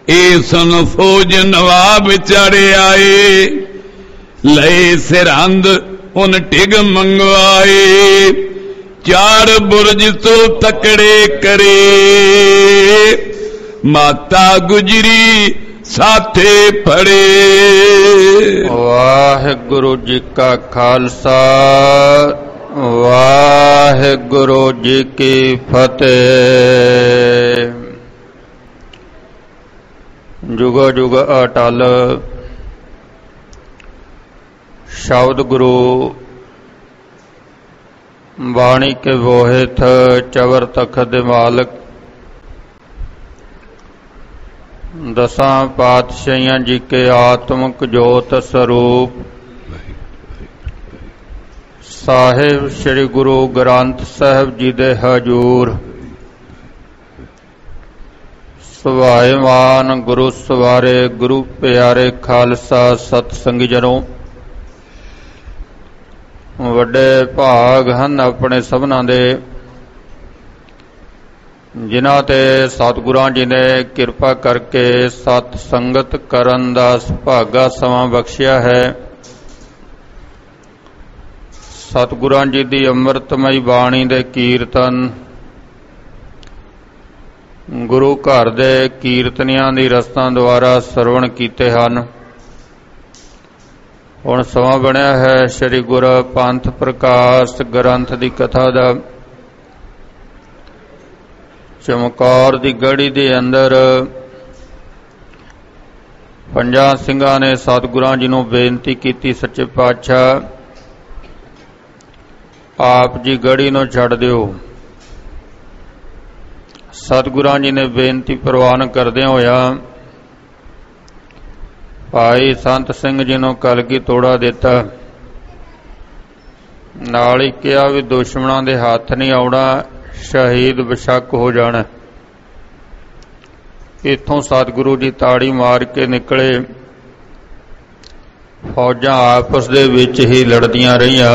ए सुन फौज नवाब चढ़े आए, लए सिरहंद उन टिग मंगवाए, चार बुरज तो तकड़े करे, माता गुजरी साथे फड़े। वाहिगुरु जी का खालसा, वाहिगुरु जी की फतेह। जुग जुग अटल शब्द गुरु बाणी के वोहित चवर तखत मालक दसां पातशाहियां जी के आत्मक जोत स्वरूप साहिब श्री गुरु ग्रंथ साहिब जी दे हजूर सुभाएमान गुरु सवारे गुरु प्यारे खालसा सतसंगी जनों, वड्डे भाग हन अपने सबना दे जिन्हां ते सतगुरां जी ने किरपा करके सत संगत करन दा सुभागा समा बख्शिया है। सतगुरां जी दी अमृतमई बाणी दे कीर्तन, गुरु घर दे कीर्तनियां दी रस्तां द्वारा सरवण कीते हन। हुण समा बनिया है श्री गुरु पंथ प्रकाश ग्रंथ दी कथा दा। चमकौर दी गढ़ी दे अंदर पंजां सिंघां ने सतगुरां जी नूं बेनती कीती, सच्चे पातशाह आप जी गढ़ी नूं छड्ड दिओ। सतगुरां जी ने बेनती प्रवान करदे होया भाई संत सिंह जी नूं कलगी तोड़ा दिता, नाल ही कहा भी दुश्मनां दे हत्थ नहीं आउणा, शहीद बेशक हो जाना। इत्थों सतगुरु जी ताड़ी मार के निकले, फौजां आपस दे विच ही लड़दियां रहियां।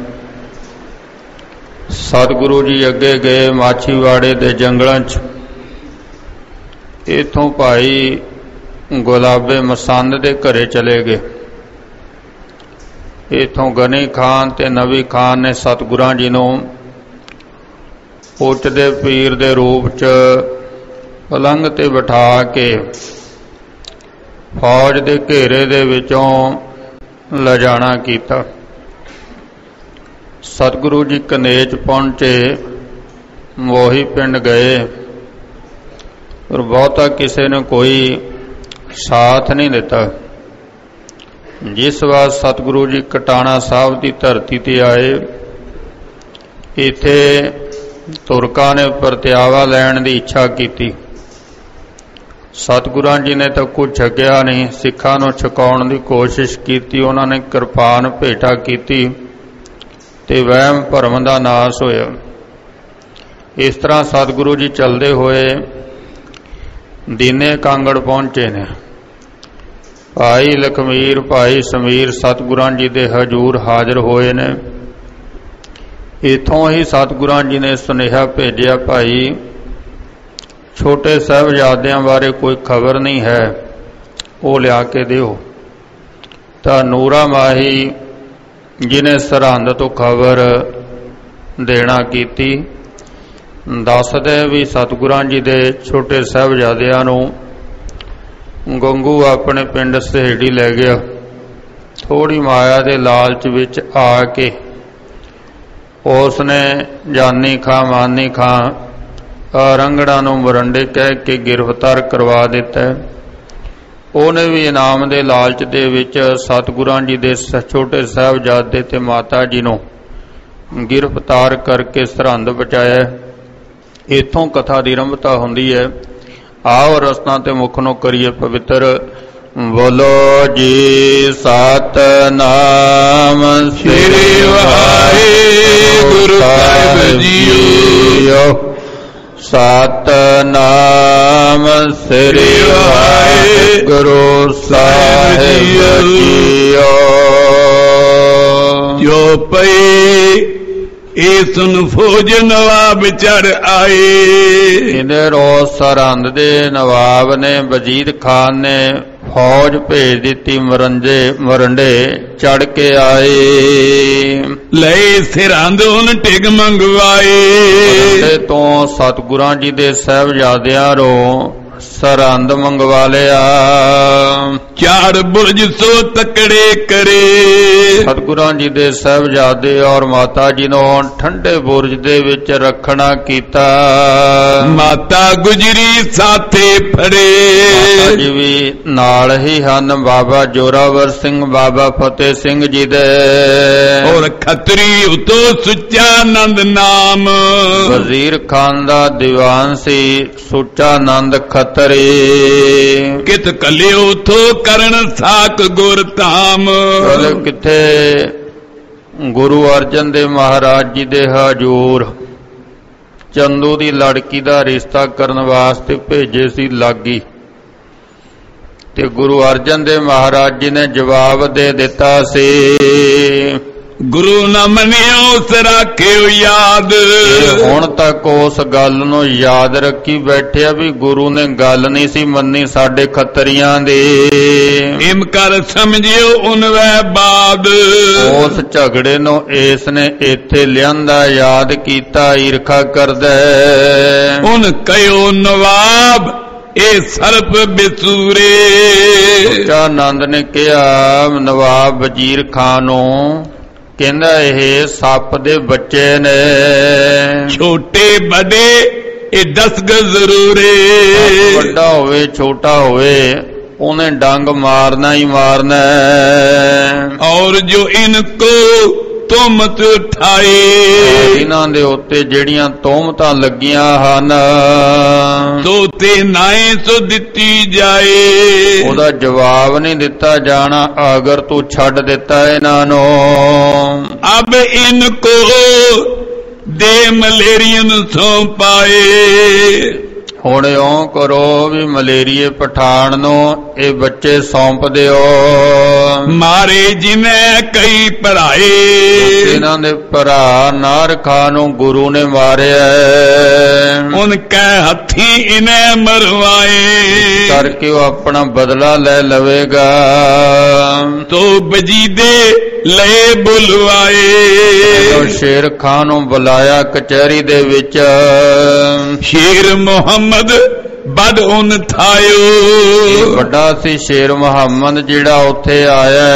सतगुरु जी अगे गए माछीवाड़े दे जंगलां च। इत्थों भाई गुलाबे मसंद दे घरे चले गए। इत्थों गनी खान ते नवी खान ने सतगुरां जी नूं उच दे पीर दे रूप च पलंग ते बिठा के फौज दे घेरे दे विचों लिजाणा कीता। सतगुरु जी कनेच पहुंचे, मोही पिंड गए, पर बहुता किसी ने कोई साथ नहीं दिता। जिस बार सतगुरु जी कटाना साहब की धरती ते आए, इत्थे तुरकां ने परत्यावा लैण की इच्छा की। सतगुरां जी ने तो कुछ छकिया नहीं, सिखां नूं छकाउण की कोशिश की। उन्होंने किरपान भेटा की ते वहम भरम का नाश होया। इस तरह सतगुरु जी चलते हुए दीने कांगड़ पहुंचे ने। भाई लखमीर भाई समीर सतगुरां जी दे हजूर हाजिर होए ने। इथों ही सतगुरां जी ने सुनेहा भेजिया, भाई छोटे साहबजादियां बारे कोई खबर नहीं है, वो लिया के दिओ। तां नूरा माही जिन्हें सरहंद तो खबर देना कीती, दसदे भी सतगुरां जी दे छोटे साहबजादियां नूं गंगू अपने पिंड सहेड़ी लै गया। थोड़ी माया दे लालच विच आके उसने जानी खां मानी खां रंगड़ा नूं मुरंडे कह के गिरफ्तार करवा दिता। उन्हें भी इनाम दे लालच दे विच सतगुरां जी दे छोटे साहबजादे ते माता जी नूं गिरफ्तार करके सरहंद बचाया। इत्थों कथा दी आरंभता हुंदी है। आओ रसना ते मुख नूं करिए पवित्र। बोलो जी सतनाम श्री वाहिगुरु साहिब जीओ। सतनाम श्री वाहिगुरु साहिब जीओ। जो पई ਇਹ ਸੁਨ ਫੌਜ ਨਵਾਬ ਚੜ ਆਏ। ਇਧਰੋਂ ਸਰਹੰਦ ਦੇ ਨਵਾਬ ਨੇ ਵਜੀਦ ਖਾਨ ਨੇ ਫੌਜ ਭੇਜ ਦਿੱਤੀ, ਮਰੰਡੇ ਚੜ ਕੇ ਆਏ। ਲਏ ਸਰਹੰਦ ਉਹਨ ਟਿਗ ਮੰਗਵਾਏ। ਮਰੰਡੇ ਤੋਂ ਸਤਿਗੁਰਾਂ ਜੀ ਦੇ ਸਾਹਿਬਜ਼ਾਦਿਆਂ ਰੋਂ ਸਰਹੰਦ ਮੰਗਵਾ ਲਿਆ। ਚਾਰ ਬੁਰਜ ਸੋ ਤਕੜੇ ਕਰੇ। ਸਤਿਗੁਰਾਂ ਜੀ ਦੇ ਸਾਹਿਬਜ਼ਾਦੇ ਔਰ ਮਾਤਾ ਜੀ ਨੂੰ ਠੰਡੇ ਬੁਰਜ ਦੇ ਵਿੱਚ ਰੱਖਣਾ ਕੀਤਾ। ਮਾਤਾ ਗੁਜਰੀ ਸਾਥੇ ਫੜੇ। ਮਾਤਾ ਜੀ ਵੀ ਨਾਲ ਹੀ ਹਨ, ਬਾਬਾ ਜੋਰਾਵਰ ਸਿੰਘ, ਬਾਬਾ ਫਤਿਹ ਸਿੰਘ ਜੀ ਦੇ। ਔਰ ਖੱਤਰੀ ਉਤੋਂ ਸੁੱਚਾ ਨੰਦ ਨਾਮ। ਵਜ਼ੀਰ ਖਾਨ ਦਾ ਦੀਵਾਨ ਸੀ ਸੁੱਚਾ ਨੰਦ ਖੱਤਰੀ। ਕਿਤ ਕਲਿਓ ਥੋ ਕਰਨ ਸਾਕ ਗੁਰ ਧਾਮ। ਕਿੱਥੇ ਗੁਰੂ ਅਰਜਨ ਦੇਵ ਮਹਾਰਾਜ ਜੀ ਦੇ ਹਜੂਰ ਚੰਦੂ ਦੀ ਲੜਕੀ ਦਾ ਰਿਸ਼ਤਾ ਕਰਨ ਵਾਸਤੇ ਭੇਜੇ ਸੀ ਲਾਗੀ, ਤੇ ਗੁਰੂ ਅਰਜਨ ਦੇਵ ਮਹਾਰਾਜ ਜੀ ਨੇ ਜਵਾਬ ਦੇ ਦਿੱਤਾ ਸੀ, ਗੁਰੂ ਨਾ ਮੰਨਿਓ ਉਸ ਰੱਖਿਓ ਯਾਦ। ਹੁਣ ਤੱਕ ਉਸ ਗੱਲ ਨੂੰ ਯਾਦ ਰੱਖੀ ਬੈਠਿਆ ਵੀ ਗੁਰੂ ਨੇ ਗੱਲ ਨਹੀਂ ਸੀ ਮੰਨੀ ਸਾਡੇ ਖੱਤਰੀਆਂ ਦੀ। ਇਮ ਕਰ ਸਮਝਿਓ ਉਨਵੈ ਬਾਦ। ਉਸ ਝਗੜੇ ਨੂੰ ਇਸ ਨੇ ਇੱਥੇ ਲਿਆਂਦਾ, ਯਾਦ ਕੀਤਾ, ਈਰਖਾ ਕਰਦਾ। ਉਨ ਕਹਿਓ ਨਵਾਬ ਇਹ ਸਰਪ ਬਿਸੂਰੇ। ਸੁੱਚਾ ਨੰਦ ਨੇ ਕਿਹਾ ਨਵਾਬ ਵਜ਼ੀਰ ਖਾਨ ਨੂੰ, ਕਹਿੰਦਾ ਇਹ ਸੱਪ ਦੇ ਬੱਚੇ ਨੇ। ਛੋਟੇ ਵੱਡੇ ਇਹ 10 ਗਜ਼ ਜ਼ਰੂਰੇ। ਵੱਡਾ ਹੋਵੇ ਛੋਟਾ ਹੋਵੇ ਉਹਨੇ ਡੰਗ ਮਾਰਨਾ ਹੀ ਮਾਰਨਾ। ਔਰ ਜੋ ਇਨਕੋ ਤੁਮਤ ਉਠਾਏ। ਇਹਨਾਂ ਦੇ ਉੱਤੇ ਜਿਹੜੀਆਂ ਤੋਹਮਤਾਂ ਲੱਗੀਆਂ ਹਨ ਤੋਤੇ ਨਾਏ ਸੋ ਦਿੱਤੀ ਜਾਏ। ਉਹਦਾ ਜਵਾਬ ਨਹੀਂ ਦਿੱਤਾ ਜਾਣਾ ਅਗਰ ਤੂੰ ਛੱਡ ਦਿੱਤਾ ਇਹਨਾਂ ਨੂੰ। ਅਬ ਇਨਕੋ ਦੇ ਮਲੇਰੀਅਨ ਸੌ ਪਾਏ। ਹੁਣ ਇਉਂ ਕਰੋ ਵੀ ਮਲੇਰੀਏ ਪਠਾਨ ਨੂੰ ਇਹ ਬੱਚੇ ਸੌਂਪ ਦਿਓ। ਮਾਰੇ ਜਿਵੇਂ ਕਈ ਭਰਾਏ। ਇਹਨਾਂ ਦੇ ਭਰਾ ਨਾਰ ਖਾਨ ਨੂੰ ਗੁਰੂ ਨੇ ਮਾਰਿਆ। ਉਨ ਕੈ ਹੱਥੀ ਇਨੇ ਮਰਵਾਏ। ਕਰਕੇ ਉਹ ਆਪਣਾ ਬਦਲਾ ਲੈ ਲਵੇਗਾ। ਤੋ ਬਜੀਦੇ ਲਏ ਬੁਲਵਾਏ। ਸ਼ੇਰ ਖਾਨ ਨੂੰ ਬੁਲਾਇਆ ਕਚਹਿਰੀ ਦੇ ਵਿੱਚ। ਸ਼ੇਰ ਮੁਹੰਮਦ ਬਦ ਉਨ ਥਾਇਓ। ਵੱਡਾ ਸੀ ਸ਼ੇਰ ਮੁਹੰਮਦ ਜਿਹੜਾ ਉੱਥੇ ਆਇਆ।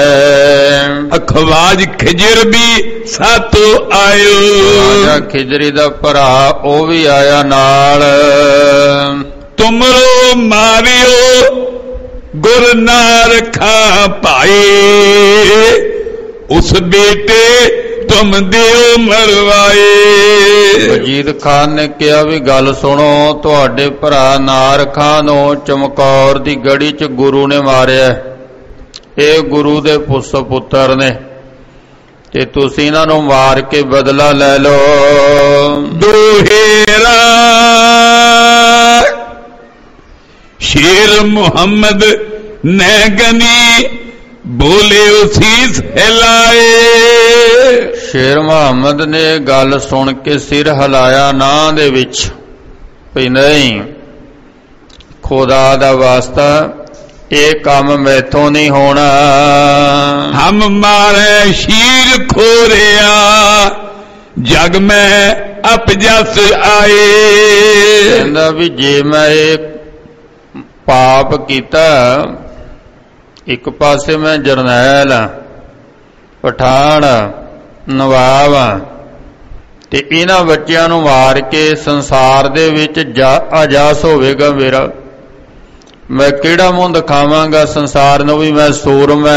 ਅਖਵਾਜ ਖਿਜਰ ਵੀ ਸਾਤੋਂ ਆਇਓ। ਰਾਜਾ ਖਿਜਰੀ ਦਾ ਭਰਾ ਉਹ ਵੀ ਆਇਆ ਨਾਲ। ਤੁਮਰੋ ਮਾਰਿਓ ਗੁਰ ਨਾ ਰਖਾ ਭਾਈ। ਉਸ ਬੇਟੇ ਤੁਮ ਦਿਓ ਮਰਵਾਏ। ਵਜੀਦ ਖਾਨ ਨੇ ਕਿਹਾ ਵੀ ਗੱਲ ਸੁਣੋ, ਤੁਹਾਡੇ ਭਰਾ ਨਾਰ ਖਾਨ ਨੂੰ ਚਮਕੌਰ ਦੀ ਗੜੀ ਚ ਗੁਰੂ ਨੇ ਮਾਰਿਆ। ਇਹ ਗੁਰੂ ਦੇ ਪੁੱਤਰ ਨੇ ਤੇ ਤੁਸੀਂ ਇਹਨਾਂ ਨੂੰ ਮਾਰ ਕੇ ਬਦਲਾ ਲੈ ਲਓ। ਦੋਹੇਰਾ ਸ਼ੇਰ ਮੁਹੰਮਦ ਨੇ ਗਨੀ ਬੋਲੇ ਸੀਸ ਹਿਲਾਏ। ਸ਼ੇਰ ਮੁਹੰਮਦ ਨੇ ਗੱਲ ਸੁਣ ਕੇ ਸਿਰ ਹਿਲਾਇਆ ਨਾਂ ਦੇ ਵਿੱਚ ਵੀ ਨਹੀਂ, ਖੁਦਾ ਦਾ ਵਾਸਤਾ ਇਹ ਕੰਮ ਮੈਥੋਂ ਨਹੀਂ ਹੋਣਾ। ਹਮ ਮਾਰੇ ਸ਼ੀਰ ਖੋਰਿਆ ਜਗ ਮੈਂ ਅਪਜਸ ਆਏ। ਕਹਿੰਦਾ ਵੀ ਜੇ ਮੈਂ ਇਹ ਪਾਪ ਕੀਤਾ, ਇੱਕ ਪਾਸੇ ਮੈਂ ਜਰਨੈਲ ਆ, ਪਠਾਨ, ਨਵਾਬ ਆ, ਤੇ ਇਹਨਾਂ ਬੱਚਿਆਂ ਨੂੰ ਮਾਰ ਕੇ ਸੰਸਾਰ ਦੇ ਵਿੱਚ ਅਜਾਸ ਹੋਵੇਗਾ ਮੇਰਾ। ਮੈਂ ਕਿਹੜਾ ਮੂੰਹ ਦਿਖਾਵਾਂਗਾ ਸੰਸਾਰ ਨੂੰ ਵੀ ਮੈਂ ਸੂਰਮਾ।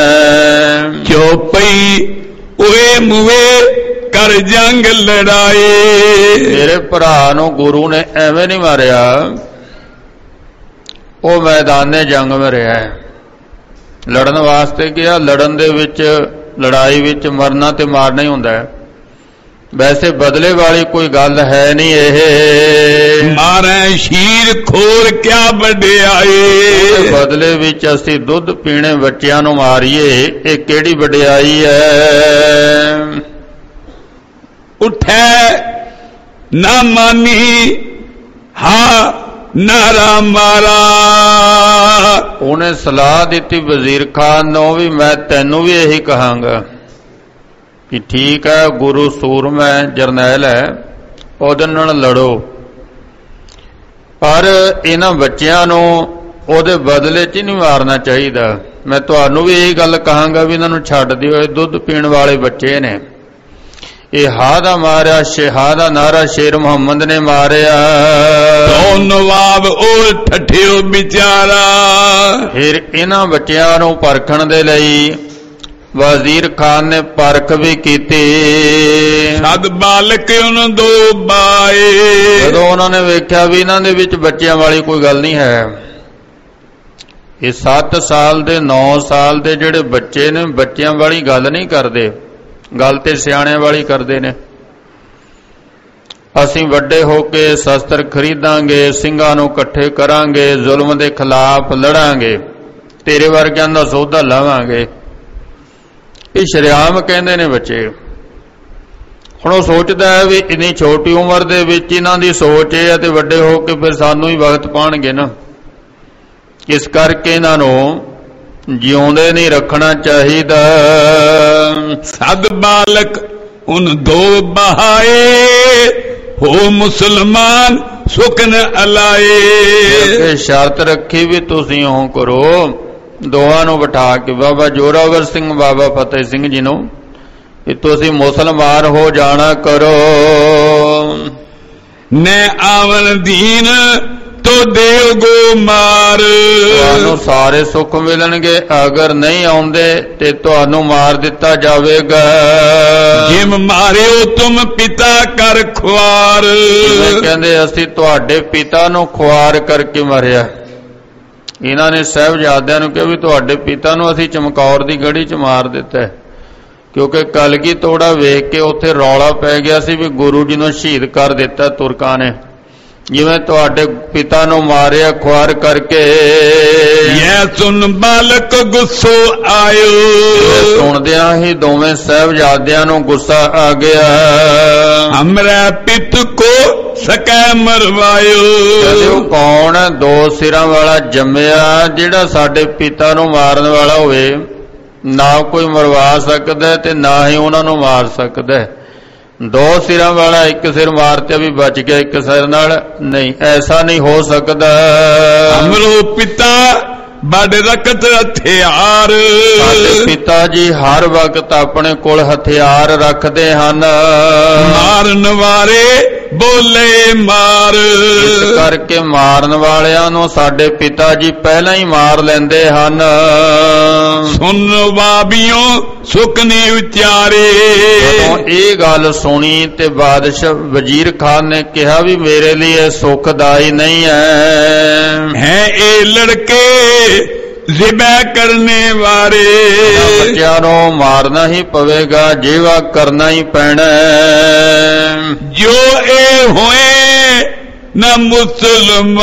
ਚੋਪਈ ਓਏ ਮੂਏ ਕਰ ਜੰਗ ਲੜਾਏ। ਮੇਰੇ ਭਰਾ ਨੂੰ ਗੁਰੂ ਨੇ ਐਵੇਂ ਨਹੀਂ ਮਾਰਿਆ, ਉਹ ਮੈਦਾਨੇ ਜੰਗ ਵਿੱਚ ਰਿਹਾ, ਲੜਨ ਵਾਸਤੇ ਗਿਆ। ਲੜਨ ਦੇ ਵਿੱਚ, ਲੜਾਈ ਵਿੱਚ ਮਰਨਾ ਤੇ ਮਾਰਨਾ ਹੀ ਹੁੰਦਾ ਹੈ। ਵੈਸੇ ਬਦਲੇ ਵਾਲੀ ਕੋਈ ਗੱਲ ਹੈ ਨਹੀਂ ਇਹ। ਮਾਰੇ ਸ਼ੀਰ ਖੋਰ ਕਿਆ ਵਡਿਆਈ। ਬਦਲੇ ਵਿੱਚ ਅਸੀਂ ਦੁੱਧ ਪੀਣੇ ਬੱਚਿਆਂ ਨੂੰ ਮਾਰੀਏ, ਇਹ ਕਿਹੜੀ ਵਡਿਆਈ ਹੈ। उठै ना मानी हा नारा मारा। ਉਹਨੇ ਸਲਾਹ ਦਿੱਤੀ ਵਜ਼ੀਰ ਖਾਨ ਨੂੰ ਵੀ ਮੈਂ ਤੈਨੂੰ ਵੀ ਇਹੀ ਕਹਾਂਗਾ ਕਿ ਠੀਕ ਹੈ, ਗੁਰੂ ਸੂਰਮਾ ਜਰਨੈਲ ਹੈ, ਉਹਦੇ ਨਾਲ ਲੜੋ, ਪਰ ਇਹਨਾਂ ਬੱਚਿਆਂ ਨੂੰ ਉਹਦੇ ਬਦਲੇ 'ਚ ਨਹੀਂ ਮਾਰਨਾ ਚਾਹੀਦਾ। ਮੈਂ ਤੁਹਾਨੂੰ ਵੀ ਇਹੀ ਗੱਲ ਕਹਾਂਗਾ ਵੀ ਇਹਨਾਂ ਨੂੰ ਛੱਡ ਦਿਓ, ਇਹ ਦੁੱਧ ਪੀਣ ਵਾਲੇ ਬੱਚੇ ਨੇ। ਇਹ ਹਾ ਦਾ ਮਾਰਿਆ ਸ਼ੇਹਾ ਦਾ ਨਾਰਾ ਸ਼ੇਰ ਮੁਹੰਮਦ ਨੇ ਮਾਰਿਆ। ਨਵਾਬ ਉਹ ਠੱਠਿਓ ਵਿਚਾਰਾ। ਫਿਰ ਇਹਨਾਂ ਬੱਚਿਆਂ ਨੂੰ ਪਰਖਣ ਦੇ ਲਈ ਵਜ਼ੀਰ ਖਾਨ ਨੇ ਪਰਖ ਵੀ ਕੀਤੀ। ਸਦ ਬਾਲਕ ਉਹਨਾਂ ਦੋ ਬਾਏ। ਜਦੋਂ ਉਹਨਾਂ ਨੇ ਵੇਖਿਆ ਵੀ ਇਹਨਾਂ ਦੇ ਵਿੱਚ ਬੱਚਿਆਂ ਵਾਲੀ ਕੋਈ ਗੱਲ ਨਹੀਂ ਹੈ, ਇਹ 7 ਸਾਲ ਦੇ 9 ਸਾਲ ਦੇ ਜਿਹੜੇ ਬੱਚੇ ਨੇ ਬੱਚਿਆਂ ਵਾਲੀ ਗੱਲ ਨਹੀਂ ਕਰਦੇ, ਗੱਲ ਤੇ ਸਿਆਣਿਆਂ ਵਾਲੀ ਕਰਦੇ ਨੇ। ਅਸੀਂ ਵੱਡੇ ਹੋ ਕੇ ਸ਼ਸਤਰ ਖਰੀਦਾਂਗੇ, ਸਿੰਘਾਂ ਨੂੰ ਇਕੱਠੇ ਕਰਾਂਗੇ, ਜ਼ੁਲਮ ਦੇ ਖਿਲਾਫ ਲੜਾਂਗੇ, ਤੇਰੇ ਵਰਗਿਆਂ ਦਾ ਸੌਦਾ ਲਾਵਾਂਗੇ, ਇਹ ਸ਼ਰਿਆਮ ਕਹਿੰਦੇ ਨੇ ਬੱਚੇ। ਹੁਣ ਉਹ ਸੋਚਦਾ ਹੈ ਵੀ ਇੰਨੀ ਛੋਟੀ ਉਮਰ ਦੇ ਵਿੱਚ ਇਹਨਾਂ ਦੀ ਸੋਚ ਇਹ ਹੈ ਤੇ ਵੱਡੇ ਹੋ ਕੇ ਫਿਰ ਸਾਨੂੰ ਹੀ ਵਕਤ ਪਾਉਣਗੇ ਨਾ, ਇਸ ਕਰਕੇ ਇਹਨਾਂ ਨੂੰ ਜਿਉਂਦੇ ਨਹੀਂ ਰੱਖਣਾ ਚਾਹੀਦਾ। ਸਦ ਬਾਲਕ ਉਨ ਦੋ ਬਹਾਏ ਹੋ ਮੁਸਲਮਾਨ ਸੁਕਨ ਅਲਾਏ। ਸ਼ਰਤ ਰੱਖੀ ਵੀ ਤੁਸੀਂ ਉਹ ਕਰੋ, ਦੋਹਾਂ ਨੂੰ ਬਿਠਾ ਕੇ ਬਾਬਾ ਜੋਰਾਵਰ ਸਿੰਘ ਬਾਬਾ ਫਤਿਹ ਸਿੰਘ ਜੀ ਨੂੰ, ਕਿ ਤੁਸੀਂ ਮੁਸਲਮਾਨ ਹੋ ਜਾਣਾ ਕਰੋ। ਨੇ ਆਵਨ ਦੀਨ ਤੋ ਦੇਵ ਗੋ ਮਾਰ। ਤੁਹਾਨੂੰ ਸਾਰੇ ਸੁੱਖ ਮਿਲਣਗੇ, ਅਗਰ ਨਹੀਂ ਆਉਂਦੇ ਤੇ ਤੁਹਾਨੂੰ ਮਾਰ ਦਿੱਤਾ ਜਾਵੇਗਾ। ਜਿਮ ਮਾਰਿਓ ਤੁਮ ਪਿਤਾ ਕਰ ਖੁਆਰ। ਕਹਿੰਦੇ ਅਸੀਂ ਤੁਹਾਡੇ ਪਿਤਾ ਨੂੰ ਖੁਆਰ ਕਰਕੇ ਮਾਰਿਆ। ਇਹਨਾਂ ਨੇ ਸਾਹਿਬਜ਼ਾਦਿਆਂ ਨੂੰ ਕਿਹਾ ਵੀ ਤੁਹਾਡੇ ਪਿਤਾ ਨੂੰ ਅਸੀਂ ਚਮਕੌਰ ਦੀ ਗੜੀ 'ਚ ਮਾਰ ਦਿੱਤਾ, ਕਿਉਂਕਿ ਕਲਗੀ ਤੋੜਾ ਵੇਖ ਕੇ ਉੱਥੇ ਰੌਲਾ ਪੈ ਗਿਆ ਸੀ ਵੀ ਗੁਰੂ ਜੀ ਨੂੰ ਸ਼ਹੀਦ ਕਰ ਦਿੱਤਾ ਤੁਰਕਾਂ ਨੇ, ਜਿਵੇਂ ਤੁਹਾਡੇ ਪਿਤਾ ਨੂੰ ਮਾਰਿਆ ਖੁਆਰ ਕਰਕੇ। ਇਹ ਸੁਣ ਬਾਲਕ ਗੁੱਸੋ ਆਇਓ। ਸੁਣਦਿਆਂ ਹੀ ਦੋਵੇਂ ਸਾਹਿਬਜ਼ਾਦਿਆਂ ਨੂੰ ਗੁੱਸਾ ਆ ਗਿਆ। ਹਮਰਾ ਪਿਤ ਕੋ ਸਕੈ ਮਰਵਾਇਓ। ਕਹਿੰਦੇ ਉਹ ਕੌਣ ਹੈ, 2 ਸਿਰਾਂ ਵਾਲਾ ਜੰਮਿਆ ਜਿਹੜਾ ਸਾਡੇ ਪਿਤਾ ਨੂੰ ਮਾਰਨ ਵਾਲਾ ਹੋਵੇ, ਨਾ ਕੋਈ ਮਰਵਾ ਸਕਦਾ ਤੇ ਨਾ ਹੀ ਉਹਨਾਂ ਨੂੰ ਮਾਰ ਸਕਦਾ। 2 ਸਿਰਾਂ ਵਾਲਾ ਇੱਕ ਸਿਰ ਮਾਰਤੇ ਵੀ ਬਚ ਗਿਆ, ਇੱਕ ਸਿਰ ਨਾਲ ਨਹੀਂ, ਐਸਾ ਨਹੀਂ ਹੋ ਸਕਦਾ। ਹਮਰੋ ਪਿਤਾ ਬੜ ਰਖਤ ਹਥਿਆਰ। ਸਾਡੇ ਪਿਤਾ ਜੀ ਹਰ ਵਕਤ ਆਪਣੇ ਕੋਲ ਹਥਿਆਰ ਰੱਖਦੇ ਹਨ। ਮਾਰਨ ਵਾਲੇ ਬੋਲੇ ਮਾਰ। ਇਸ ਕਰਕੇ ਮਾਰਨ ਵਾਲਿਆਂ ਨੂੰ ਸਾਡੇ ਪਿਤਾ ਜੀ ਪਹਿਲਾਂ ਹੀ ਮਾਰ ਲੈਂਦੇ ਹਨ। ਸੁਣ ਵਾਬੀਓ ਸੁਖ ਨੇ ਉਚਾਰੇ। ਜਦੋਂ ਇਹ ਗੱਲ ਸੁਣੀ ਤੇ ਬਾਦਸ਼ਾਹ ਵਜ਼ੀਰ ਖਾਨ ਨੇ ਕਿਹਾ ਵੀ ਮੇਰੇ ਲਈ ਇਹ ਸੁਖਦਾਈ ਨਹੀਂ ਹੈ ਇਹ ਲੜਕੇ ਜ਼ਿਬਾ ਕਰਨੇ ਵਾਲੇ। ਬੱਚਿਆਂ ਨੂੰ ਮਾਰਨਾ ਹੀ ਪਵੇਗਾ, ਜੀਵਾ ਕਰਨਾ ਹੀ ਪੈਣਾ। ਜੋ ਇਹ ਹੋਏ ਨਾ ਮੁਸਲਮਾਨ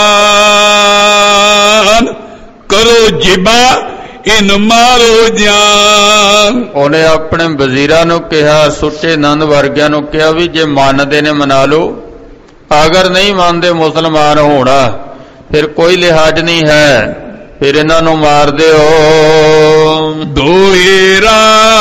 ਕਰੋ ਜਿਬਾ ਇਨ ਮਾਰੋ ਜਾਨ। ਉਹਨੇ ਆਪਣੇ ਵਜ਼ੀਰਾਂ ਨੂੰ ਕਿਹਾ, ਸੁੱਚੇ ਨੰਦ ਵਰਗਿਆਂ ਨੂੰ ਕਿਹਾ ਵੀ ਜੇ ਮੰਨਦੇ ਨੇ ਮਨਾ ਲਓ, ਅਗਰ ਨਹੀਂ ਮੰਨਦੇ ਮੁਸਲਮਾਨ ਹੋਣਾ ਫਿਰ ਕੋਈ ਲਿਹਾਜ਼ ਨਹੀਂ ਹੈ, ਫਿਰ ਇਹਨਾਂ ਨੂੰ ਮਾਰ ਦਿਓ। ਦੋਏਰਾ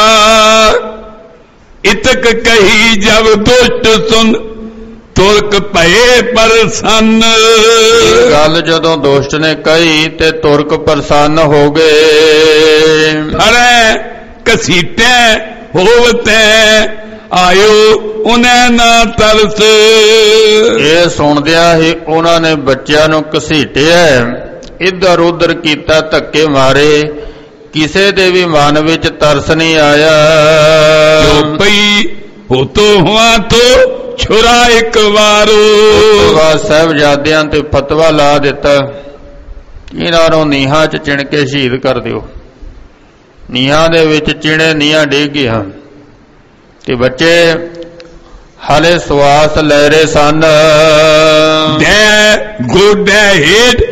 ਇਤਕ ਕਹੀ ਜਬ ਦੁਸ਼ਟ ਸੁਨ ਤੁਰਕ ਭਏ ਪ੍ਰਸੰਨ। ਗੱਲ ਜਦੋਂ ਦੁਸ਼ਟ ਨੇ ਕਹੀ ਤੇ ਤੁਰਕ ਪ੍ਰਸੰਨ ਹੋ ਗਏ। ਫੜੈ ਕਸੀਟੈ ਹੋਵਤੈ ਆਇਓ ਉਹਨੇ ਨਾ ਤਰਸ। ਇਹ ਸੁਣਦਿਆਂ ਹੀ ਉਹਨਾਂ ਨੇ ਬੱਚਿਆਂ ਨੂੰ ਘਸੀਟਿਆ, ਇੱਧਰ ਉੱਧਰ ਕੀਤਾ, ਧੱਕੇ ਮਾਰੇ, ਕਿਸੇ ਦੇ ਵੀ ਮਨ ਵਿੱਚ ਤਰਸ ਨਹੀਂ ਆਇਆ। ਜੋ ਪਈ ਹੋ ਤੋ ਹੁਆ ਤੋ ਛੁਰਾ ਇੱਕ ਵਾਰੋ। ਸਾਹਿਬਜ਼ਾਦਿਆਂ ਤੇ ਫਤਵਾ ਲਾ ਦਿੱਤਾ, ਇਹਨਾਂ ਨੂੰ ਨੀਹਾਂ 'ਚ ਚਿਣ ਕੇ ਸ਼ਹੀਦ ਕਰ ਦਿਓ। ਨੀਹਾਂ ਦੇ ਵਿੱਚ ਚਿਣੇ ਨੀਹਾਂ ਡਿੱਗ ਗਈਆਂ ਤੇ ਬੱਚੇ ਹਾਲੇ ਸਵਾਸ ਲੈ ਰਹੇ ਸਨ। ਗੋਡੇ ਹੇਠ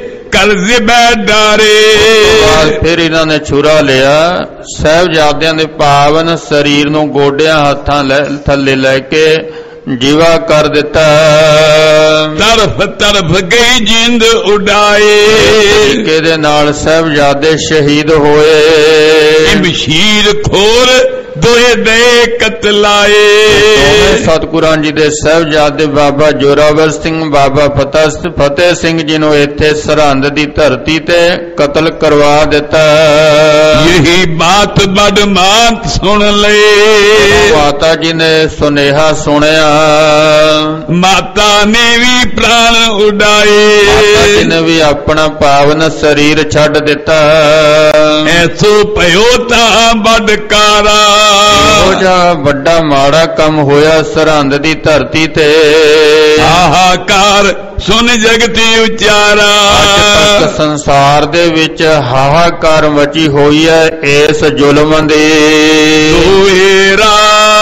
ਕਰ ਜ਼ਿਬੈਦਾਰੇ। ਫਿਰ ਇਹਨਾਂ ਨੇ ਛੁਰਾ ਲਿਆ, ਸਾਹਿਬਜ਼ਾਦਿਆਂ ਦੇ ਪਾਵਨ ਸਰੀਰ ਨੂੰ ਗੋਡਿਆਂ ਹੱਥਾਂ ਥੱਲੇ ਲੈ ਕੇ ਜੀਵਾ ਕਰ ਦਿੱਤਾ। ਤਰਫ ਤਰਫ ਗਈ ਜਿੰਦ ਉਡਾਏ, ਤਰੀਕੇ ਦੇ ਨਾਲ ਸਾਹਿਬਜ਼ਾਦੇ ਸ਼ਹੀਦ ਹੋਏ। ਮਸ਼ੀਰ ਖੋਰ ਦੋਹੇ ਦੇ ਕਤਲਾਏ। ਸਤਿਗੁਰਾਂ ਜੀ ਦੇ ਸਾਹਿਬਜ਼ਾਦੇ ਬਾਬਾ ਜੋਰਾਵਰ ਸਿੰਘ, ਬਾਬਾ ਫਤਿਹ ਸਿੰਘ ਜੀ ਨੂੰ ਇੱਥੇ ਸਰਹੰਦ ਦੀ ਧਰਤੀ ਤੇ ਕਤਲ ਕਰਵਾ ਦਿੱਤਾ। ਯਹੀ ਬਾਤ ਬੜ ਮਾਤ ਸੁਣ ਲਏ, ਮਾਤਾ ਜੀ ਨੇ ਸੁਨੇਹਾ ਸੁਣਿਆ। ਮਾਤਾ ਨੇ ਵੀ ਪ੍ਰਾਣ ਉਡਾਏ, ਮਾਤਾ ਜੀ ਨੇ ਵੀ ਆਪਣਾ ਪਾਵਨ ਸਰੀਰ ਛੱਡ ਦਿੱਤਾ। ਐਸੋ ਭਇਓ ਤਾਂ ਬੜ ਕਾਰਾ, ਇਹੋ ਜਿਹਾ ਵੱਡਾ ਮਾੜਾ ਕੰਮ ਹੋਇਆ ਸਰਹੰਦ ਦੀ ਧਰਤੀ ਤੇ। ਹਾਹਾਕਾਰ ਸੁਨ ਜਗਤੀ ਉਚਾਰਾ, ਅੱਜ ਤੱਕ ਸੰਸਾਰ ਦੇ ਵਿੱਚ ਹਾਹਾਕਾਰ ਮਚੀ ਹੋਈ ਹੈ ਇਸ ਜ਼ੁਲਮ ਦੀ। ਤੋਏਰਾ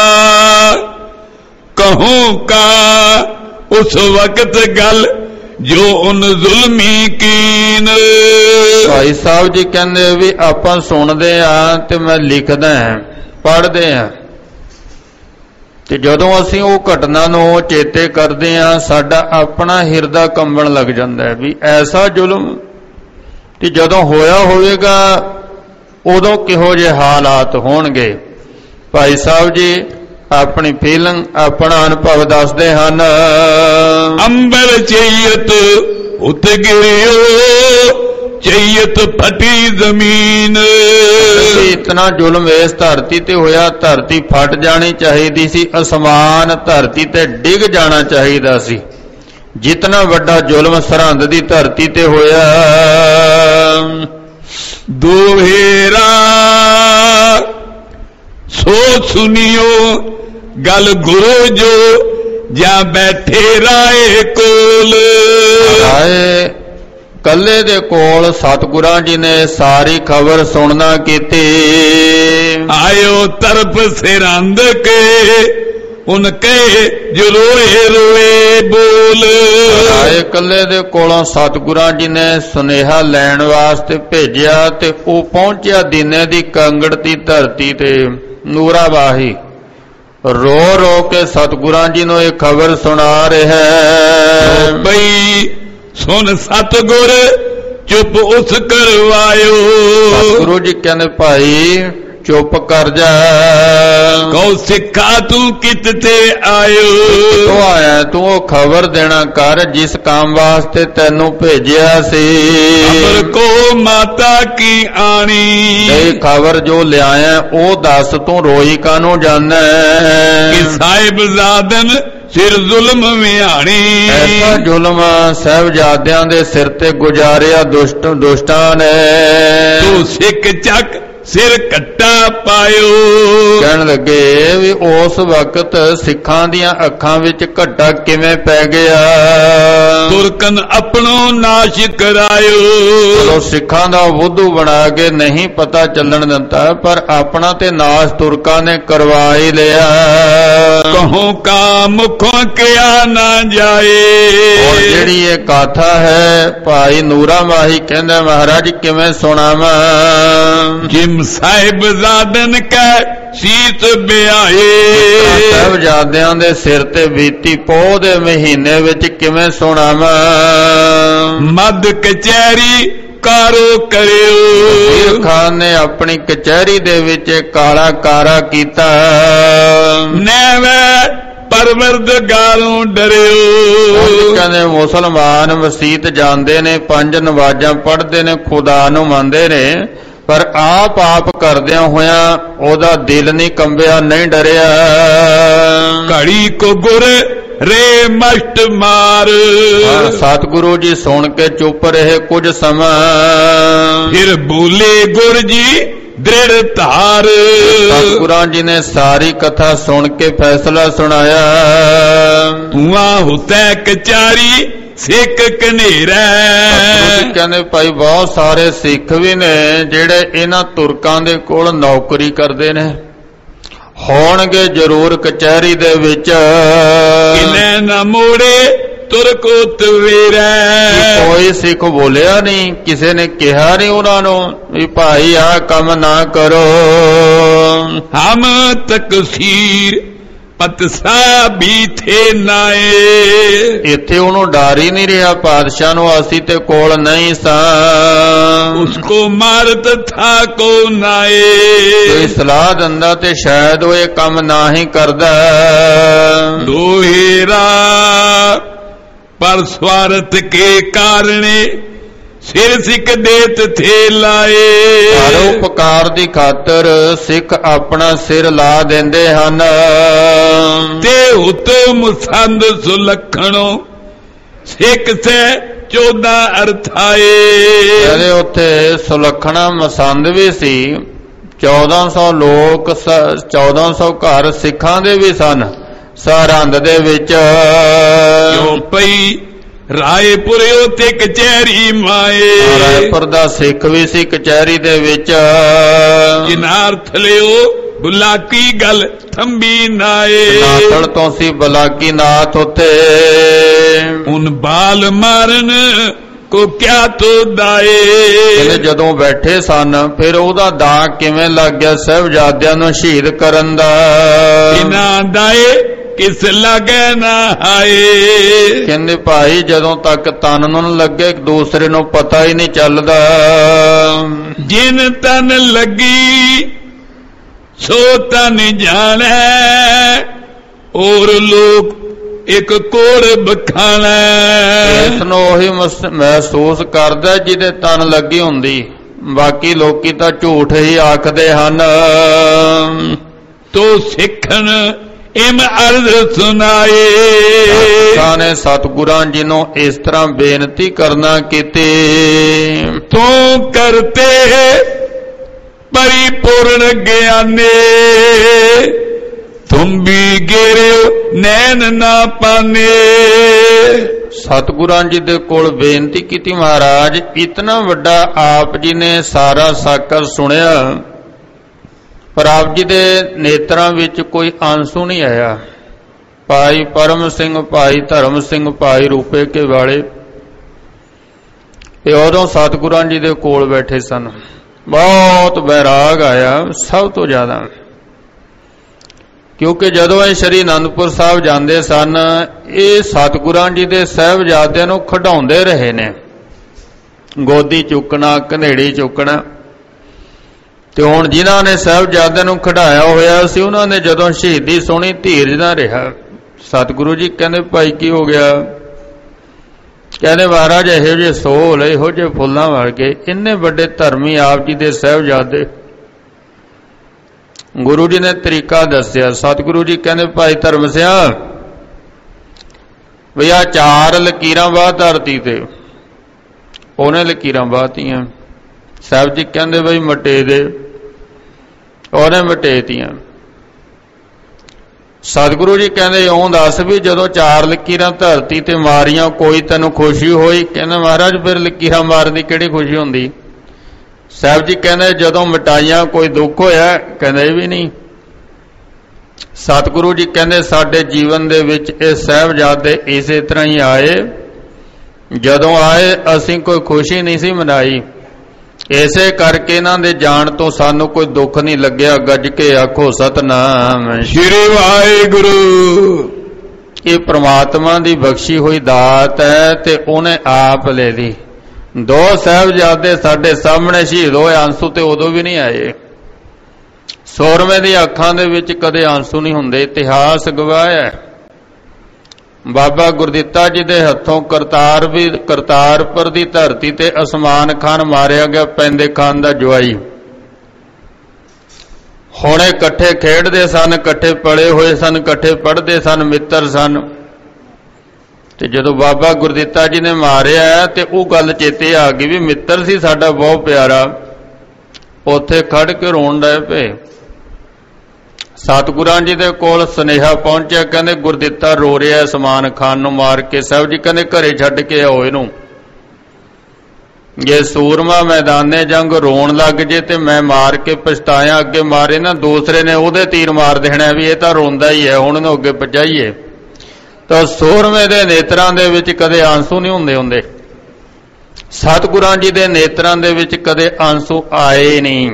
ਕਹੂੰ ਕਾ ਉਸ ਵਕਤ ਗੱਲ ਜੋ ਉਨ ਜ਼ੁਲਮੀ ਕੀਨ। ਭਾਈ ਸਾਹਿਬ ਜੀ ਕਹਿੰਦੇ ਵੀ ਆਪਾਂ ਸੁਣਦੇ ਆ ਤੇ ਮੈਂ ਲਿਖਦਾ ਹਾਂ, ਪੜ੍ਹਦੇ ਆ, ਤੇ ਜਦੋਂ ਅਸੀਂ ਉਹ ਘਟਨਾ ਨੂੰ ਚੇਤੇ ਕਰਦੇ ਆ ਸਾਡਾ ਆਪਣਾ ਹਿਰਦਾ ਕੰਬਣ ਲੱਗ ਜਾਂਦਾ ਹੈ ਵੀ ਐਸਾ ਜ਼ੁਲਮ ਤੇ ਜਦੋਂ ਹੋਇਆ ਹੋਵੇਗਾ ਉਦੋਂ ਕਿਹੋ ਜਿਹੇ ਹਾਲਾਤ ਹੋਣਗੇ। ਭਾਈ ਸਾਹਿਬ ਜੀ ਆਪਣੀ ਫੀਲਿੰਗ, ਆਪਣਾ ਅਨੁਭਵ ਦੱਸਦੇ ਹਨ। ਅੰਬਰ ਚਈਤ ਉਤ ਗਿਰਿਓ ਚਈਤ ਫਟੀ ਜ਼ਮੀਨ। ਇਤਨਾ ਜ਼ੁਲਮ ਇਸ ਧਰਤੀ ਤੇ ਹੋਇਆ, ਧਰਤੀ ਫਟ ਜਾਣੀ ਚਾਹੀਦੀ ਸੀ, ਅਸਮਾਨ ਧਰਤੀ ਤੇ ਡਿੱਗ ਜਾਣਾ ਚਾਹੀਦਾ ਸੀ। ਜਿਤਨਾ ਵੱਡਾ ਜ਼ੁਲਮ ਸਰਹੰਦ ਦੀ ਧਰਤੀ ਤੇ ਹੋਇਆ। ਦੋਹੇਰਾ ਸੋ ਸੁनियो ਗੱਲ ਗੁਰੂ ਜੋ ਜਾਂ ਬੈਠੇ ਰਾਏ ਕੋਲ। ਰਾਏ ਕੱਲੇ ਦੇ ਕੋਲ ਸਤਿਗੁਰਾਂ ਜੀ ਨੇ ਸਾਰੀ ਖਬਰ ਸੁਣਨਾ ਕੀਤੀ। ਆਇਓ ਤਰਫ ਸਿਰੰਦ ਕੇ ਉਨਕੇ ਜੋ ਰੋਏ ਰੋਏ ਬੋਲ। ਰਾਏ ਕੱਲੇ ਦੇ ਕੋਲੋਂ ਸਤਿਗੁਰਾਂ ਜੀ ਨੇ ਸੁਨੇਹਾ ਲੈਣ ਵਾਸਤੇ ਭੇਜਿਆ ਤੇ ਉਹ ਪਹੁੰਚਿਆ ਦੀਨੇ ਦੀ ਕੰਗੜ ਦੀ ਧਰਤੀ ਤੇ। ਨੂਰਾਬਾਹੀ ਰੋ ਰੋ ਕੇ ਸਤਿਗੁਰਾਂ ਜੀ ਨੂੰ ਇਹ ਖਬਰ ਸੁਣਾ ਰਿਹਾ ਹੈ। ਬਈ ਸੁਨ ਸਤਿਗੁਰ ਚੁੱਪ ਉਸ ਕਰਵਾਇਓ। ਸਤਿਗੁਰੂ ਜੀ ਕਹਿੰਦੇ ਭਾਈ ਚੁੱਪ ਕਰ ਜਾ। ਕਉ ਸਿੱਖਾ ਤੂੰ ਕਿਤੇ ਆਇਓ। ਤੂੰ ਆਇਆ, ਤੂੰ ਉਹ ਖਬਰ ਦੇਣਾ ਕਰ ਜਿਸ ਕੰਮ ਵਾਸਤੇ ਤੈਨੂੰ ਭੇਜਿਆ ਸੀ। ਅਮਰ ਕੋ ਮਾਤਾ ਕੀ ਆਣੀ। ਇਹ ਖਬਰ ਜੋ ਲਿਆਇਆ ਉਹ ਦੱਸ, ਤੂੰ ਰੋਈ ਕਾਹਨੂੰ ਜਾਂਦਾ ਕਿ ਸਾਹਿਬਜ਼ਾਦਨ ਸਿਰ ਜ਼ੁਲਮ ਵਿਹਾਣੀ। ਐਸਾ ਜ਼ੁਲਮ ਸਾਹਿਬਜ਼ਾਦਿਆਂ ਦੇ ਸਿਰ ਤੇ ਗੁਜ਼ਾਰਿਆ ਦੁਸ਼ਟਾਂ ਨੇ। ਤੂੰ ਸਿੱਖ ਚੱਕ ਸਿਰ ਕੱਟਾ ਪਾਇਓ। ਕਹਿਣ ਲੱਗੇ ਵੀ ਉਸ ਵਕਤ ਸਿੱਖਾਂ ਦੀਆਂ ਅੱਖਾਂ ਵਿੱਚ ਘੱਟਾ ਕਿਵੇਂ ਪੈ ਗਿਆ। ਤੁਰਕਨ ਆਪਣੋ ਨਾਸ਼ ਕਰਾਇਓ। ਚਲੋ ਸਿੱਖਾਂ ਦਾ ਵੁੱਧੂ ਬਣਾ ਕੇ ਨਹੀਂ ਪਤਾ ਚੱਲਣ ਦਿੰਦਾ, ਪਰ ਆਪਣਾ ਤੇ ਨਾਸ਼ ਤੁਰਕਾਂ ਨੇ ਕਰਵਾ ਹੀ ਲਿਆ। ਕਹੋ ਕਾ ਮੁਖੋਂ ਕਿਆ ਨਾ ਜਾਏ। ਔਰ ਜਿਹੜੀ ਇਹ ਗਾਥਾ ਹੈ ਭਾਈ ਨੂਰਾ ਮਾਹੀ ਕਹਿੰਦਾ ਮਹਾਰਾਜ ਕਿਵੇਂ ਸੁਣਾਵਾਂ। ਜਿਮ ਸਾਹਿਬਜ਼ਾਦਨ ਕੈ ਸੀਤ ਬਿਆਏ। ਸਾਹਿਬਜ਼ਾਦਿਆਂ ਦੇ ਸਿਰ ਤੇ ਬੀਤੀ ਪੋਹ ਦੇ ਮਹੀਨੇ ਵਿੱਚ ਕਿਵੇਂ ਸੁਣਾਵਾਂ। ਮਦ ਕਚਹਿਰੀ ਕਾਰੋ ਕਰਿਓ। ਵਜ਼ੀਰ ਖਾਨ ਨੇ ਆਪਣੀ ਕਚਹਿਰੀ ਦੇ ਵਿੱਚ ਕਾਲਾ ਕਾਰਾ ਕੀਤਾ। ਨੈਵੇ ਪਰਵਰਦਗਾਰੋਂ ਡਰਿਓ। ਕਹਿੰਦੇ ਮੁਸਲਮਾਨ ਮਸੀਤ ਜਾਂਦੇ ਨੇ, 5 ਨਮਾਜ਼ਾਂ ਪੜ੍ਹਦੇ ਨੇ, ਖੁਦਾ ਨੂੰ ਮੰਨਦੇ ਨੇ, ਪਰ ਆਪ ਕਰਦਿਆਂ ਹੋਇਆਂ ਉਹਦਾ ਦਿਲ ਨਹੀਂ ਕੰਬਿਆ, ਨਹੀਂ ਡਰਿਆ। ਘੜੀ ਕੋ ਗੁਰ ਰੇ ਮਸ਼ਟ ਮਾਰ। ਸਤਿਗੁਰੂ ਜੀ ਸੁਣ ਕੇ ਚੁੱਪ ਰਹੇ ਕੁਝ ਸਮਾਂ। ਫਿਰ ਬੋਲੇ ਗੁਰ ਜੀ ਦ੍ਰਿੜ ਧਾਰ। ਸਤਿਗੁਰਾਂ ਜੀ ਨੇ ਸਾਰੀ ਕਥਾ ਸੁਣ ਕੇ ਫੈਸਲਾ ਸੁਣਾਇਆ। ਧੂਆਂ ਹੁਤੈ ਕਚਾਰੀ ਸਿੱਖ ਕਨੇਰਾ। ਕਹਿੰਦੇ ਭਾਈ ਬਹੁਤ ਸਾਰੇ ਸਿੱਖ ਵੀ ਨੇ ਜਿਹੜੇ ਇਹਨਾਂ ਤੁਰਕਾਂ ਦੇ ਕੋਲ ਨੌਕਰੀ ਕਰਦੇ ਨੇ, ਹੋਣਗੇ ਜ਼ਰੂਰ ਕਚਹਿਰੀ ਦੇ ਵਿੱਚ। ਕਿਨੇ ਨਾ ਮੋੜੇ ਤੁਰਕੋ ਤਵੇਰਾ। ਕੋਈ ਸਿੱਖ ਬੋਲਿਆ ਨਹੀਂ, ਕਿਸੇ ਨੇ ਕਿਹਾ ਨਹੀਂ ਉਹਨਾਂ ਨੂੰ ਵੀ ਭਾਈ ਆਹ ਕੰਮ ਨਾ ਕਰੋ। ਹਮ ਤਕਸੀਰ ਪਤਸਾ ਵੀ ਥੇ ਨਾਏ। ਇੱਥੇ ਉਹਨੂੰ ਡਰ ਹੀ ਨਹੀਂ ਰਿਹਾ ਪਾਤਸ਼ਾਹ ਨੂੰ, ਅਸੀਂ ਤੇ ਕੋਲ ਨਹੀਂ ਸਾਂ। ਉਸਕੋ ਮਾਰਤ ਥਾ ਕੋ ਨਾਏ। ਕੋਈ ਸਲਾਹ ਦਿੰਦਾ ਤੇ ਸ਼ਾਇਦ ਉਹ ਇਹ ਕੰਮ ਨਾ ਹੀ ਕਰਦਾ। ਲੋਹੇਰਾ ਪਰ ਸਵਾਰਥ ਕੇ ਕਾਰਣੇ ਸਿਰ ਸਿੱਖ ਦੇਤ ਥੇ ਲਾਏ। ਹਰ ਉਪਕਾਰ ਦੀ ਖਾਤਰ ਸਿੱਖ ਆਪਣਾ ਸਿਰ ਲਾ ਦਿੰਦੇ ਹਨ। ਤੇ ਹੁਤਮ ਸੰਦ ਸੁਲੱਖਣੋ ਸਿੱਖ ਸੇ 14 ਅਰਥਾਏ। ਇਹਦੇ ਉੱਥੇ ਸੁਲੱਖਣਾ ਮਸੰਦ ਵੀ ਸੀ। 1400 ਲੋਕ 1400 ਘਰ ਸਿੱਖਾਂ ਦੇ ਵੀ ਸਨ ਸਰਹੰਦ ਦੇ ਵਿੱਚ। ਕਿਉਂ ਪਈ ਰਾਏਪੁਰ ਉਤੇ ਕਚਹਿਰੀ ਮਾਏ। ਰਾਏਪੁਰ ਦਾ ਸਿੱਖ ਵੀ ਸੀ ਕਚਹਿਰੀ ਦੇ ਵਿੱਚ। ਕਿਨਾਰਥ ਲਿਓ ਬੁਲਾਕੀ ਗੱਲ ਥੰਬੀ ਨਾਏ। ਨਾਥਲ ਤੋਂ ਸੀ ਬਲਾਕੀ ਨਾਥ ਉੱਥੇ। ਹੁਣ ਬਾਲ ਮਾਰਨ ਕੋ ਕਿਆ ਤੋ ਦਾਏ। ਕਹਿੰਦੇ ਜਦੋਂ ਬੈਠੇ ਸਨ ਫਿਰ ਉਹਦਾ ਦਾਅ ਕਿਵੇਂ ਲੱਗ ਗਿਆ ਸਾਹਿਬਜ਼ਾਦਿਆਂ ਨੂੰ ਸ਼ਹੀਦ ਕਰਨ ਦਾ। ਬਿਨਾਂ ਦਾਏ ਕਿਸ ਲਾਗੇ ਨਾ ਆਏ। ਕਹਿੰਦੇ ਭਾਈ ਜਦੋਂ ਤੱਕ ਤਨ ਨੂੰ ਲੱਗੇ ਇੱਕ ਦੂਸਰੇ ਨੂੰ ਪਤਾ ਹੀ ਨਹੀਂ ਚੱਲਦਾ। ਜਿਨ ਤਨ ਲੱਗੀ ਸੋ ਤਨ ਜਾਣੈ ਔਰ ਲੋਕ ਇੱਕ ਕੋੜ ਬਖਾਣੈ। ਇਸ ਨੂੰ ਉਹੀ ਮਹਿਸੂਸ ਕਰਦਾ ਜਿਹਦੇ ਤਨ ਲੱਗੀ ਹੁੰਦੀ, ਬਾਕੀ ਲੋਕੀ ਤਾਂ ਝੂਠ ਹੀ ਆਖਦੇ ਹਨ। ਤੋ ਸਿੱਖਣ ਇਮ ਅਰਜ਼ ਸੁਨਾਏ। ਨੇ ਸਤਿਗੁਰਾਂ ਜੀ ਨੂੰ ਇਸ ਤਰ੍ਹਾਂ ਬੇਨਤੀ ਕਰਨਾ ਕੀਤੀ। ਤੂੰ ਕਰਤੇ ਪਰਿਪੂਰਨ ਗਿਆਨੇ ਤੁਮ ਵੀ ਗੇਰਿਓ ਨੈਣ ਨਾ ਪਾਨੇ। ਸਤਿਗੁਰਾਂ ਜੀ ਦੇ ਕੋਲ ਬੇਨਤੀ ਕੀਤੀ, ਮਹਾਰਾਜ ਇਤਨਾ ਵੱਡਾ ਆਪ ਜੀ ਨੇ ਸਾਰਾ ਸਾਕਰ ਸੁਣਿਆ ਪਰ ਆਪ ਜੀ ਦੇ ਨੇਤਰਾਂ ਵਿੱਚ ਕੋਈ ਆਂਸੂ ਨਹੀਂ ਆਇਆ। ਭਾਈ ਪਰਮ ਸਿੰਘ, ਭਾਈ ਧਰਮ ਸਿੰਘ, ਭਾਈ ਰੂਪੇ ਕੇ ਵਾਲੇ ਇਹ ਉਦੋਂ ਸਤਿਗੁਰਾਂ ਜੀ ਦੇ ਕੋਲ ਬੈਠੇ ਸਨ। ਬਹੁਤ ਬੈਰਾਗ ਆਇਆ ਸਭ ਤੋਂ ਜ਼ਿਆਦਾ, ਕਿਉਂਕਿ ਜਦੋਂ ਇਹ ਸ਼੍ਰੀ ਅਨੰਦਪੁਰ ਸਾਹਿਬ ਜਾਂਦੇ ਸਨ ਇਹ ਸਤਿਗੁਰਾਂ ਜੀ ਦੇ ਸਾਹਿਬਜ਼ਾਦਿਆਂ ਨੂੰ ਖਿਡਾਉਂਦੇ ਰਹੇ ਨੇ। ਗੋਦੀ ਚੁੱਕਣਾ, ਘਨੇੜੀ ਚੁੱਕਣਾ। ਤੇ ਹੁਣ ਜਿਨ੍ਹਾਂ ਨੇ ਸਾਹਿਬਜ਼ਾਦਿਆਂ ਨੂੰ ਖਿਡਾਇਆ ਹੋਇਆ ਸੀ ਉਹਨਾਂ ਨੇ ਜਦੋਂ ਸ਼ਹੀਦੀ ਸੁਣੀ ਧੀਰਜ ਨਾ ਰਿਹਾ। ਸਤਿਗੁਰੂ ਜੀ ਕਹਿੰਦੇ ਭਾਈ ਕੀ ਹੋ ਗਿਆ? ਕਹਿੰਦੇ ਮਹਾਰਾਜ ਇਹੋ ਜਿਹੇ ਸੋਲ, ਇਹੋ ਜਿਹੇ ਫੁੱਲਾਂ ਵਰਗੇ ਇੰਨੇ ਵੱਡੇ ਧਰਮੀ ਆਪ ਜੀ ਦੇ ਸਾਹਿਬਜ਼ਾਦੇ। ਗੁਰੂ ਜੀ ਨੇ ਤਰੀਕਾ ਦੱਸਿਆ। ਸਤਿਗੁਰੂ ਜੀ ਕਹਿੰਦੇ ਭਾਈ ਧਰਮ ਸਿਆ ਵੀ ਆ 4 ਲਕੀਰਾਂ ਬਾਹ ਧਰਤੀ ਤੇ। ਉਹਨੇ ਲਕੀਰਾਂ ਬਾਹਤੀਆਂ। ਸਾਹਿਬ ਜੀ ਕਹਿੰਦੇ ਬਈ ਮਟੇ ਦੇ। ਉਹਨੇ ਮਟੇਤੀਆਂ। ਸਤਿਗੁਰੂ ਜੀ ਕਹਿੰਦੇ ਇਉਂ ਦੱਸ ਵੀ ਜਦੋਂ 4 ਲਕੀਰਾਂ ਧਰਤੀ ਤੇ ਮਾਰੀਆਂ ਕੋਈ ਤੈਨੂੰ ਖੁਸ਼ੀ ਹੋਈ? ਕਹਿੰਦਾ ਮਹਾਰਾਜ ਫਿਰ ਲਕੀਰਾਂ ਮਾਰਨ ਦੀ ਕਿਹੜੀ ਖੁਸ਼ੀ ਹੁੰਦੀ? ਸਾਹਿਬ ਜੀ ਕਹਿੰਦੇ ਜਦੋਂ ਮਿਟਾਈਆਂ ਕੋਈ ਦੁੱਖ ਹੋਇਆ? ਕਹਿੰਦੇ ਇਹ ਵੀ ਨਹੀਂ। ਸਤਿਗੁਰੂ ਜੀ ਕਹਿੰਦੇ ਸਾਡੇ ਜੀਵਨ ਦੇ ਵਿੱਚ ਇਹ ਸਾਹਿਬਜ਼ਾਦੇ ਇਸੇ ਤਰ੍ਹਾਂ ਹੀ ਆਏ। ਜਦੋਂ ਆਏ ਅਸੀਂ ਕੋਈ ਖੁਸ਼ੀ ਨਹੀਂ ਸੀ ਮਨਾਈ, ਇਸੇ ਕਰਕੇ ਇਹਨਾਂ ਦੇ ਜਾਣ ਤੋਂ ਸਾਨੂੰ ਕੋਈ ਦੁੱਖ ਨਹੀਂ ਲੱਗਿਆ। ਗੱਜ ਕੇ ਆਖੋ ਸਤਨਾਮ ਸ਼੍ਰੀ ਵਾਹਿਗੁਰੂ। ਇਹ ਪ੍ਰਮਾਤਮਾ ਦੀ ਬਖਸ਼ੀ ਹੋਈ ਦਾਤ ਹੈ ਤੇ ਉਹਨੇ ਆਪ ਲੈ ਲਈ। 2 ਸਾਹਿਬਜ਼ਾਦੇ ਸਾਡੇ ਸਾਹਮਣੇ ਸ਼ਹੀਦ ਹੋਏ, ਆਂਸੂ ਤੇ ਉਦੋਂ ਵੀ ਨਹੀਂ ਆਏ। ਸੂਰਮੇ ਦੀ ਅੱਖਾਂ ਦੇ ਵਿੱਚ ਕਦੇ ਆਂਸੂ ਨਹੀਂ ਹੁੰਦੇ। ਇਤਿਹਾਸ ਗਵਾਹ ਹੈ। ਬਾਬਾ ਗੁਰਦਿੱਤਾ ਜੀ ਦੇ ਹੱਥੋਂ ਕਰਤਾਰਪੁਰ ਦੀ ਧਰਤੀ ਤੇ ਉਸਮਾਨ ਖਾਨ ਮਾਰਿਆ ਗਿਆ, ਪੈਂਦੇ ਖਾਨ ਦਾ ਜਵਾਈ। ਹੁਣ ਇਕੱਠੇ ਖੇਡਦੇ ਸਨ, ਇਕੱਠੇ ਪਲੇ ਹੋਏ ਸਨ, ਇਕੱਠੇ ਪੜ੍ਹਦੇ ਸਨ, ਮਿੱਤਰ ਸਨ। ਤੇ ਜਦੋਂ ਬਾਬਾ ਗੁਰਦਿੱਤਾ ਜੀ ਨੇ ਮਾਰਿਆ ਤੇ ਉਹ ਗੱਲ ਚੇਤੇ ਆ ਗਈ ਵੀ ਮਿੱਤਰ ਸੀ ਸਾਡਾ ਬਹੁਤ ਪਿਆਰਾ। ਉੱਥੇ ਖੜ ਕੇ ਰੋਣ ਲੱਗ ਪਏ। ਸਤਿਗੁਰਾਂ ਜੀ ਦੇ ਕੋਲ ਸੁਨੇਹਾ ਪਹੁੰਚਿਆ, ਕਹਿੰਦੇ ਗੁਰਦਿੱਤਾ ਰੋ ਰਿਹਾ ਉਸਮਾਨ ਖਾਨ ਨੂੰ ਮਾਰ ਕੇ। ਸਾਹਿਬ ਜੀ ਕਹਿੰਦੇ ਘਰੇ ਛੱਡ ਕੇ ਆਓ ਇਹਨੂੰ। ਜੇ ਸੂਰਮਾ ਮੈਦਾਨੇ ਜੰਗ ਰੋਣ ਲੱਗ ਜੇ ਤੇ ਮੈਂ ਮਾਰ ਕੇ ਪਛਤਾਇਆ, ਅੱਗੇ ਮਾਰੇ ਨਾ ਦੂਸਰੇ ਨੇ ਉਹਦੇ ਤੀਰ ਮਾਰ ਦੇਣਾ ਵੀ ਇਹ ਤਾਂ ਰੋਂਦਾ ਹੀ ਹੈ, ਹੁਣ ਇਹਨੂੰ ਅੱਗੇ ਪਹੁੰਚਾਈਏ। ਤਾਂ 16ਵੇਂ ਦੇ ਨੇਤਰਾਂ ਦੇ ਵਿੱਚ ਕਦੇ ਆਂਸੂ ਨਹੀਂ ਹੁੰਦੇ ਸਤਿਗੁਰਾਂ ਜੀ ਦੇ ਨੇਤਰਾਂ ਦੇ ਵਿੱਚ ਕਦੇ ਆਂਸੂ ਆਏ ਨਹੀਂ।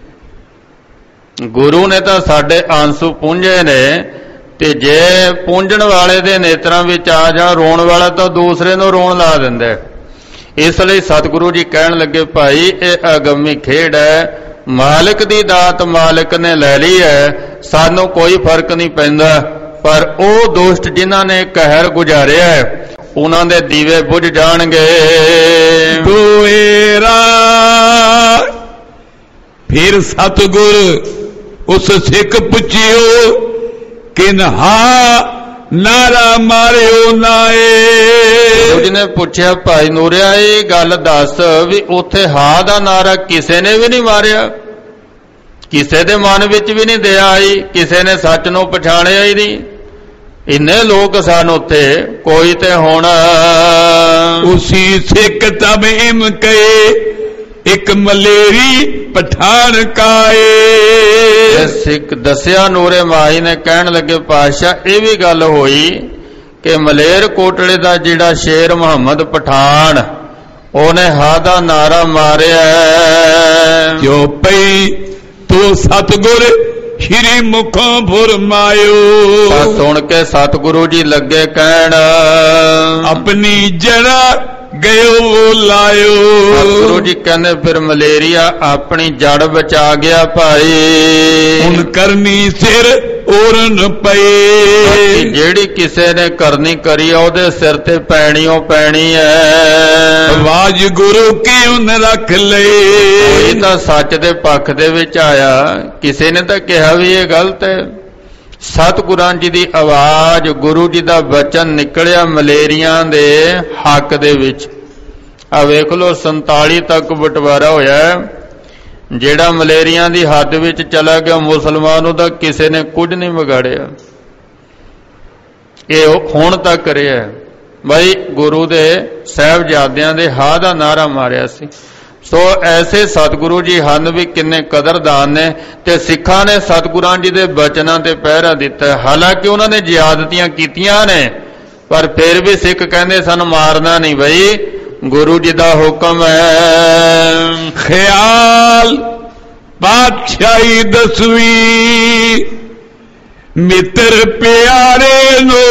ਗੁਰੂ ਨੇ ਤਾਂ ਸਾਡੇ ਆਂਸੂ ਪੂੰਝੇ ਨੇ, ਤੇ ਜੇ ਪੂੰਝਣ ਵਾਲੇ ਦੇ ਨੇਤਰਾਂ ਵਿੱਚ ਆ ਜਾ ਰੋਣ ਵਾਲਾ ਤਾਂ ਦੂਸਰੇ ਨੂੰ ਰੋਣ ਲਾ ਦਿੰਦਾ। ਇਸ ਲਈ ਸਤਿਗੁਰੂ ਜੀ ਕਹਿਣ ਲੱਗੇ ਭਾਈ ਇਹ ਅਗੰਮੀ ਖੇਡ ਹੈ, ਮਾਲਕ ਦੀ ਦਾਤ ਮਾਲਕ ਨੇ ਲੈ ਲਈ ਹੈ, ਸਾਨੂੰ ਕੋਈ ਫਰਕ ਨਹੀਂ ਪੈਂਦਾ। ਪਰ ਉਹ ਦੁਸ਼ਟ ਜਿਨ੍ਹਾਂ ਨੇ ਕਹਿਰ ਗੁਜ਼ਾਰਿਆ ਹੈ ਉਹਨਾਂ ਦੇ ਦੀਵੇ ਬੁਝ ਜਾਣਗੇ। ਦੋਏਰਾ ਫਿਰ ਸਤਿਗੁਰ ਉਸ ਸਿੱਖ ਪੁੱਛਿਓ ਕਿਨਹਾ ਨਾਰਾ ਮਾਰਿਓ ਨਾਏ। ਗੁਰੂ ਜੀ ਨੇ ਪੁੱਛਿਆ ਭਾਈ ਨੂਰਿਆ ਇਹ ਗੱਲ ਦੱਸ ਵੀ ਉੱਥੇ ਹਾ ਦਾ ਨਾਰਾ ਕਿਸੇ ਨੇ ਵੀ ਨਹੀਂ ਮਾਰਿਆ, ਕਿਸੇ ਦੇ ਮਨ ਵਿੱਚ ਵੀ ਨਹੀਂ ਦਇਆ ਆਈ, ਕਿਸੇ ਨੇ ਸੱਚ ਨੂੰ ਪਛਾਣਿਆ ਹੀ ਨਹੀਂ। ਇੰਨੇ ਲੋਕ ਸਨ ਉੱਥੇ, ਕੋਈ ਤੇ ਹੁਣ ਉਸੀ ਸਿੱਖ ਤਬੀਮ ਕਏ ਇੱਕ ਮਲੇਰੀ ਪਠਾਨ ਕਾਏ। ਸਿੱਖ ਦੱਸਿਆ ਨੂਰੇ ਮਾਈ ਨੇ, ਕਹਿਣ ਲੱਗੇ ਪਾਤਸ਼ਾਹ ਇਹ ਵੀ ਗੱਲ ਹੋਈ ਕਿ ਮਲੇਰ ਕੋਟਲੇ ਦਾ ਜਿਹੜਾ ਸ਼ੇਰ ਮੁਹੰਮਦ ਪਠਾਨ ਉਹਨੇ ਹਾ ਦਾ ਨਾਰਾ ਮਾਰਿਆ ਜੋ ਪਈ ਤੂੰ ਸਤਿਗੁਰ ਸ਼੍ਰੀ ਮੁਖੋਂ ਫੁਰਮਾਇਓ। ਸੁਣ ਕੇ ਸਤਿਗੁਰੂ ਜੀ ਲੱਗੇ ਕਹਿਣ ਆਪਣੀ ਜੜਾ ਗਇਓ ਲਾਇਓ। ਸਤਿਗੁਰੂ ਜੀ ਕਹਿੰਦੇ ਫਿਰ ਮਲੇਰੀਆ ਆਪਣੀ ਜੜ ਬਚਾ ਗਿਆ ਭਾਈ। ਹੁਣ ਕਰਨੀ ਸਿਰ ਔਰਨ ਪਈ, ਜਿਹੜੀ ਕਿਸੇ ਨੇ ਕਰਨੀ ਕਰੀ ਆ ਉਹਦੇ ਸਿਰ ਤੇ ਪੈਣੀਓ ਪੈਣੀ ਹੈ। ਆਵਾਜ਼ ਗੁਰੂ ਕੀ ਉਹਨੇ ਰੱਖ ਲਈ। ਕੋਈ ਤਾਂ ਸੱਚ ਦੇ ਪੱਖ ਦੇ ਵਿੱਚ ਆਇਆ, ਕਿਸੇ ਨੇ ਤਾਂ ਕਿਹਾ ਵੀ ਇਹ ਗਲਤ ਹੈ। ਸਤਿਗੁਰਾਂ ਜੀ ਦੀ ਆਵਾਜ਼, ਗੁਰੂ ਜੀ ਦਾ ਬਚਨ ਨਿਕਲਿਆ ਮਲੇਰੀਆਂ ਦੇ ਹੱਕ ਦੇ ਵਿੱਚ। ਆ ਵੇਖ ਲਓ 47 ਤੱਕ ਬਟਵਾਰਾ ਹੋਇਆ, ਜਿਹੜਾ ਮਲੇਰੀਆਂ ਦੀ ਹੱਦ ਵਿੱਚ ਚਲਾ ਗਿਆ ਮੁਸਲਮਾਨ ਉਹਦਾ ਕਿਸੇ ਨੇ ਕੁਝ ਨਹੀਂ ਵਿਗਾੜਿਆ। ਇਹ ਹੁਣ ਤੱਕ ਰਿਹਾ ਬਈ ਗੁਰੂ ਦੇ ਸਾਹਿਬਜ਼ਾਦਿਆਂ ਦੇ ਹਾ ਦਾ ਨਾਰਾ ਮਾਰਿਆ ਸੀ। ਸੋ ਐਸੇ ਸਤਿਗੁਰੂ ਜੀ ਹਨ ਵੀ ਕਿੰਨੇ ਕਦਰਦਾਨ ਨੇ, ਤੇ ਸਿੱਖਾਂ ਨੇ ਸਤਿਗੁਰਾਂ ਜੀ ਦੇ ਬਚਨਾਂ ਤੇ ਪਹਿਰਾ ਦਿੱਤਾ। ਹਾਲਾਂਕਿ ਉਹਨਾਂ ਨੇ ਜ਼ਿਆਦਤੀਆਂ ਕੀਤੀਆਂ ਨੇ, ਪਰ ਫਿਰ ਵੀ ਸਿੱਖ ਕਹਿੰਦੇ ਸਾਨੂੰ ਮਾਰਨਾ ਨਹੀਂ ਬਈ, ਗੁਰੂ ਜੀ ਦਾ ਹੁਕਮ ਹੈ। ਖਿਆਲ ਪਾਤਸ਼ਾਹੀ ਦਸਵੀਂ ਮਿੱਤਰ ਪਿਆਰੇ ਨੂੰ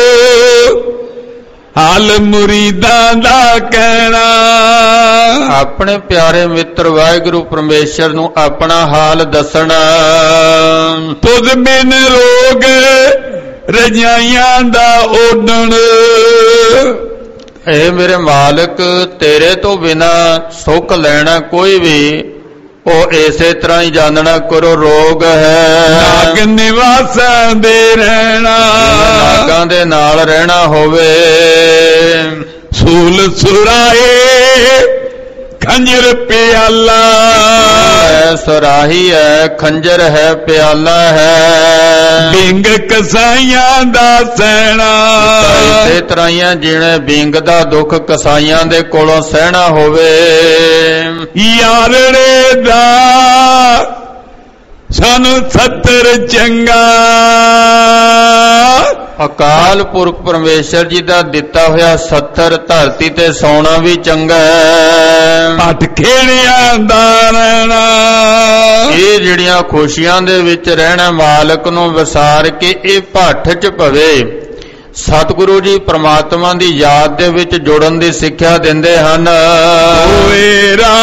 ਹਾਲ ਮੁਰੀਦਾਂ ਦਾ ਕਹਿਣਾ। ਆਪਣੇ ਪਿਆਰੇ ਮਿੱਤਰ ਵਾਹਿਗੁਰੂ ਪਰਮੇਸ਼ਰ ਨੂੰ ਆਪਣਾ ਹਾਲ ਦੱਸਣਾ। ਤੁਧ ਬਿਨ ਰੋਗ ਰਜਾਈਆਂ ਦਾ ਓਡਣ, ਇਹ ਮੇਰੇ ਮਾਲਕ ਤੇਰੇ ਤੋਂ ਬਿਨਾ ਸੁੱਖ ਲੈਣਾ ਕੋਈ ਵੀ ਉਹ ਇਸੇ ਤਰ੍ਹਾਂ ਹੀ ਜਾਣਨਾ ਕਰੋ ਰੋਗ ਹੈ। ਨਾਗ ਨਿਵਾਸਾਂ ਦੇ ਰਹਿਣਾ, ਨਾਗਾਂ ਦੇ ਨਾਲ ਰਹਿਣਾ ਹੋਵੇ। ਸੂਲ ਸੁਰਾਏ ਖੰਜਰ ਪਿਆਲਾ, ਸੁਰਾਹੀ ਹੈ ਖੰਜਰ ਹੈ ਪਿਆਲਾ ਹੈ। ਬਿੰਗ ਕਸਾਈਆਂ ਦਾ ਸਹਿਣਾ, ਇਸੇ ਤਰ੍ਹਾਂ ਹੀ ਜਿਵੇਂ ਬਿੰਗ ਦਾ ਦੁੱਖ ਕਸਾਈਆਂ ਦੇ ਕੋਲੋਂ ਸਹਿਣਾ ਹੋਵੇ। ਯਾਰੜੇ ਦਾ ਸਾਨੂੰ 70 ਚੰਗਾ, ਅਕਾਲ ਪੁਰਖ ਪਰਮੇਸ਼ਰ ਜੀ ਦਾ ਦਿੱਤਾ ਹੋਇਆ 70 ਧਰਤੀ ਤੇ ਸੌਣਾ ਵੀ ਚੰਗਾ ਹੈ। ਹੱਥ ਖੇੜਿਆਂ ਦਾ ਰਹਿਣਾ, ਇਹ ਜਿਹੜੀਆਂ ਖੁਸ਼ੀਆਂ ਦੇ ਵਿੱਚ ਰਹਿਣਾ ਮਾਲਕ ਨੂੰ ਵਿਸਾਰ ਕੇ ਇਹ ਭੱਠ ਚ ਪਵੇ। ਸਤਿਗੁਰੂ ਜੀ ਪ੍ਰਮਾਤਮਾ ਦੀ ਯਾਦ ਦੇ ਵਿੱਚ ਜੁੜਨ ਦੀ ਸਿੱਖਿਆ ਦਿੰਦੇ ਹਨ। ਹੋਏਰਾ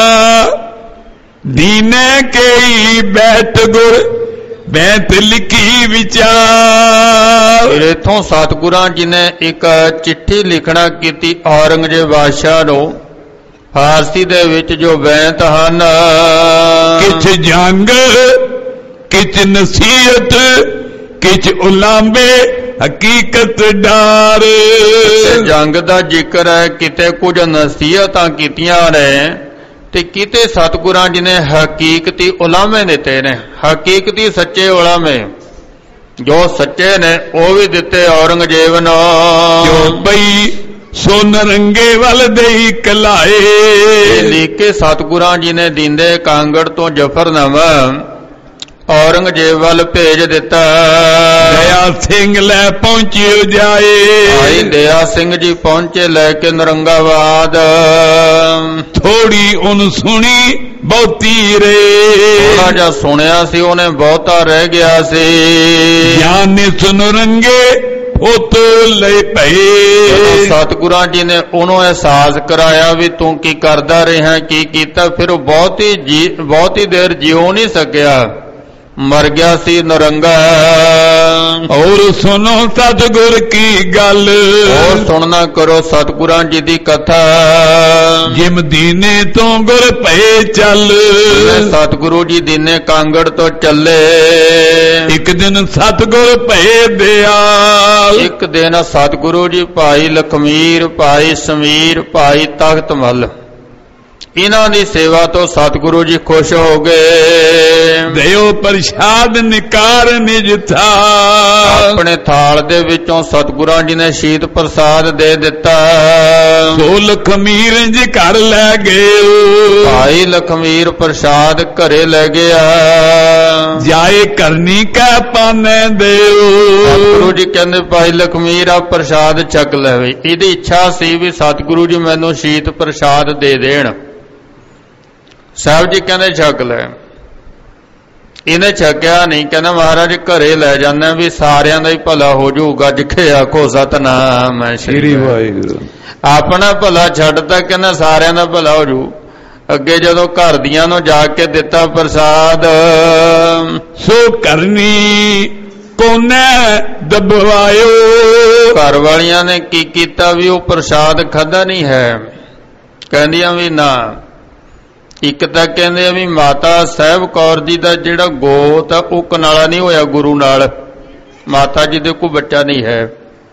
ਦੀਨੇ ਕਈ ਬੈਠ ਗੁਰ ਬੈਠ ਲਿਖੀ ਵਿਚਾਰ। ਇਥੋਂ ਸਤਿਗੁਰਾਂ ਜੀ ਨੇ ਇੱਕ ਚਿੱਠੀ ਲਿਖਣਾ ਕੀਤੀ ਔਰੰਗਜ਼ੇਬ ਬਾਦਸ਼ਾਹ ਨੂੰ। ਫਾਰਸੀ ਦੇ ਵਿੱਚ ਜੋ ਬੈਂਤ ਹਨ, ਕਿਛ ਜੰਗ ਕਿਛ ਨਸੀਹਤ ਕਿਛ ਉਲਾਂਬੇ ਹਕੀਕਤ ਡਾਰ। ਜੰਗ ਦਾ ਜ਼ਿਕਰ ਹੈ, ਕਿਤੇ ਕੁਝ ਨਸੀਹਤਾਂ ਕੀਤੀਆਂ ਨੇ, ਤੇ ਕਿਤੇ ਸਤਿਗੁਰਾਂ ਜੀ ਨੇ ਹਕੀਕਤੀ ਉਲਾਮੇ ਦਿੱਤੇ ਨੇ। ਹਕੀਕਤੀ ਸੱਚੇ ਉਲਾਮੇ ਜੋ ਸੱਚੇ ਨੇ ਉਹ ਵੀ ਦਿੱਤੇ ਔਰੰਗਜ਼ੇਬ ਨੂੰ। ਜੋ ਬਈ ਸੋਨ ਰੰਗੇ ਵੱਲ ਦੇਈ ਕਲਾਏ। ਲਿਖ ਕੇ ਸਤਿਗੁਰਾਂ ਜੀ ਨੇ ਦਿੰਦੇ ਕਾਂਗੜ ਤੋਂ ਜਫਰਨਾਮਾ ਔਰੰਗਜ਼ੇਬ ਵੱਲ ਭੇਜ ਦਿੱਤਾ। ਦਇਆ ਸਿੰਘ ਲੈ ਪਹੁੰਚਿਓ ਜਾਏ। ਭਾਈ ਦਇਆ ਸਿੰਘ ਜੀ ਪਹੁੰਚੇ ਲੈ ਕੇ ਨਰੰਗਾਬਾਦ। ਥੋੜੀ ਉਹਨੂੰ ਸੁਣੀ ਬਹੁਤੀ ਰੇ। ਥੋੜਾ ਜਿਹਾ ਸੁਣਿਆ ਸੀ ਉਹਨੇ, ਬਹੁਤਾ ਰਹਿ ਗਿਆ ਸੀ। ਗਿਆਨ ਸੁਨ ਰੰਗੇ ਉਤ ਲਈ ਪਏ। ਸਤਿਗੁਰਾਂ ਜੀ ਨੇ ਉਹਨੂੰ ਅਹਿਸਾਸ ਕਰਾਇਆ ਵੀ ਤੂੰ ਕੀ ਕਰਦਾ ਰਿਹਾ, ਕੀ ਕੀਤਾ। ਫਿਰ ਉਹ ਬਹੁਤੀ ਦੇਰ ਜਿਉ ਨਹੀਂ ਸਕਿਆ, ਮਰ ਗਿਆ ਸੀ ਨਰੰਗਾ। ਔਰ ਸੁਣੋ ਸਤਿਗੁਰ ਕੀ ਗੱਲ। ਹੋਰ ਸੁਣਨਾ ਕਰੋ ਸਤਿਗੁਰਾਂ ਜੀ ਦੀ ਕਥਾ। ਜਿਮ ਦੀਨੇ ਤੋਂ ਗੁਰ ਭਏ ਚੱਲ। ਸਤਿਗੁਰੂ ਜੀ ਦੀਨੇ ਕਾਂਗੜ ਤੋਂ ਚੱਲੇ। ਇੱਕ ਦਿਨ ਸਤਿਗੁਰ ਭਏ ਦਿਆਲ। ਇੱਕ ਦਿਨ ਸਤਿਗੁਰੂ ਜੀ ਭਾਈ ਲਖਮੀਰ, ਭਾਈ ਸਮੀਰ, ਭਾਈ ਤਖਤ ਮੱਲ, ਇਹਨਾਂ ਦੀ ਸੇਵਾ ਤੋਂ ਸਤਿਗੁਰੂ ਜੀ ਖੁਸ਼ ਹੋ ਗਏ। ਦਿਓ ਪ੍ਰਸ਼ਾਦ ਨਿਕਾਰ ਨਿਜ ਥਾਲ। ਆਪਣੇ ਥਾਲ ਦੇ ਵਿੱਚੋਂ ਸਤਿਗੁਰਾਂ ਜੀ ਨੇ ਸ਼ੀਤ ਪ੍ਰਸਾਦ ਦੇ ਦਿੱਤਾ। ਸੋ ਲਖਮੀਰ ਜੀ ਘਰ ਲੈ ਗਏ। ਭਾਈ ਲਖਮੀਰ ਪ੍ਰਸਾਦ ਘਰੇ ਲੈ ਗਿਆ। ਜਾਏ ਕਰਨੀ ਕੈ ਪਾਨੇ ਦਿਓ। ਸਤਿਗੁਰੂ ਜੀ ਕਹਿੰਦੇ ਭਾਈ ਲਖਮੀਰ ਆ ਪ੍ਰਸਾਦ ਛਕ ਲੈਵੇ। ਇਹਦੀ ਇੱਛਾ ਸੀ ਵੀ ਸਤਿਗੁਰੂ ਜੀ ਮੈਨੂੰ ਸ਼ੀਤ ਪ੍ਰਸਾਦ ਦੇ ਦੇਣ। ਸਾਹਿਬ ਜੀ ਕਹਿੰਦੇ ਛਕ ਲੈ। ਇਹਨੇ ਛਕਿਆ ਨਹੀਂ, ਕਹਿੰਦਾ ਮਹਾਰਾਜ ਘਰੇ ਲੈ ਜਾਂਦਾ ਵੀ ਸਾਰਿਆਂ ਦਾ ਹੀ ਭਲਾ ਹੋ ਜਾਊਗਾ। ਜਿੱਥੇ ਆਖੋ ਸਤਨਾਮ ਸ੍ਰੀ ਵਾਹਿਗੁਰੂ। ਆਪਣਾ ਭਲਾ ਛੱਡਤਾ, ਕਹਿੰਦਾ ਸਾਰਿਆਂ ਦਾ ਭਲਾ ਹੋ ਜਾਊ। ਅੱਗੇ ਜਦੋਂ ਘਰ ਦੀਆਂ ਨੂੰ ਜਾ ਕੇ ਦਿੱਤਾ ਪ੍ਰਸਾਦ। ਸੋ ਕਰਨੀ ਕੋਨੇ ਦਬਵਾਇਓ। ਘਰ ਵਾਲੀਆਂ ਨੇ ਕੀ ਕੀਤਾ ਵੀ ਉਹ ਪ੍ਰਸਾਦ ਖਾਧਾ ਨਹੀਂ ਹੈ। ਕਹਿੰਦੀਆਂ ਵੀ ਨਾ। ਇੱਕ ਤਾਂ ਕਹਿੰਦੇ ਆ ਵੀ ਮਾਤਾ ਸਾਹਿਬ ਕੌਰ ਜੀ ਦਾ ਜਿਹੜਾ ਗੋਤ ਆ ਉਹ ਕਨਾਲਾ ਨਹੀਂ ਹੋਇਆ ਗੁਰੂ ਨਾਲ। ਮਾਤਾ ਜੀ ਦੇ ਕੋਈ ਬੱਚਾ ਨਹੀਂ ਹੈ।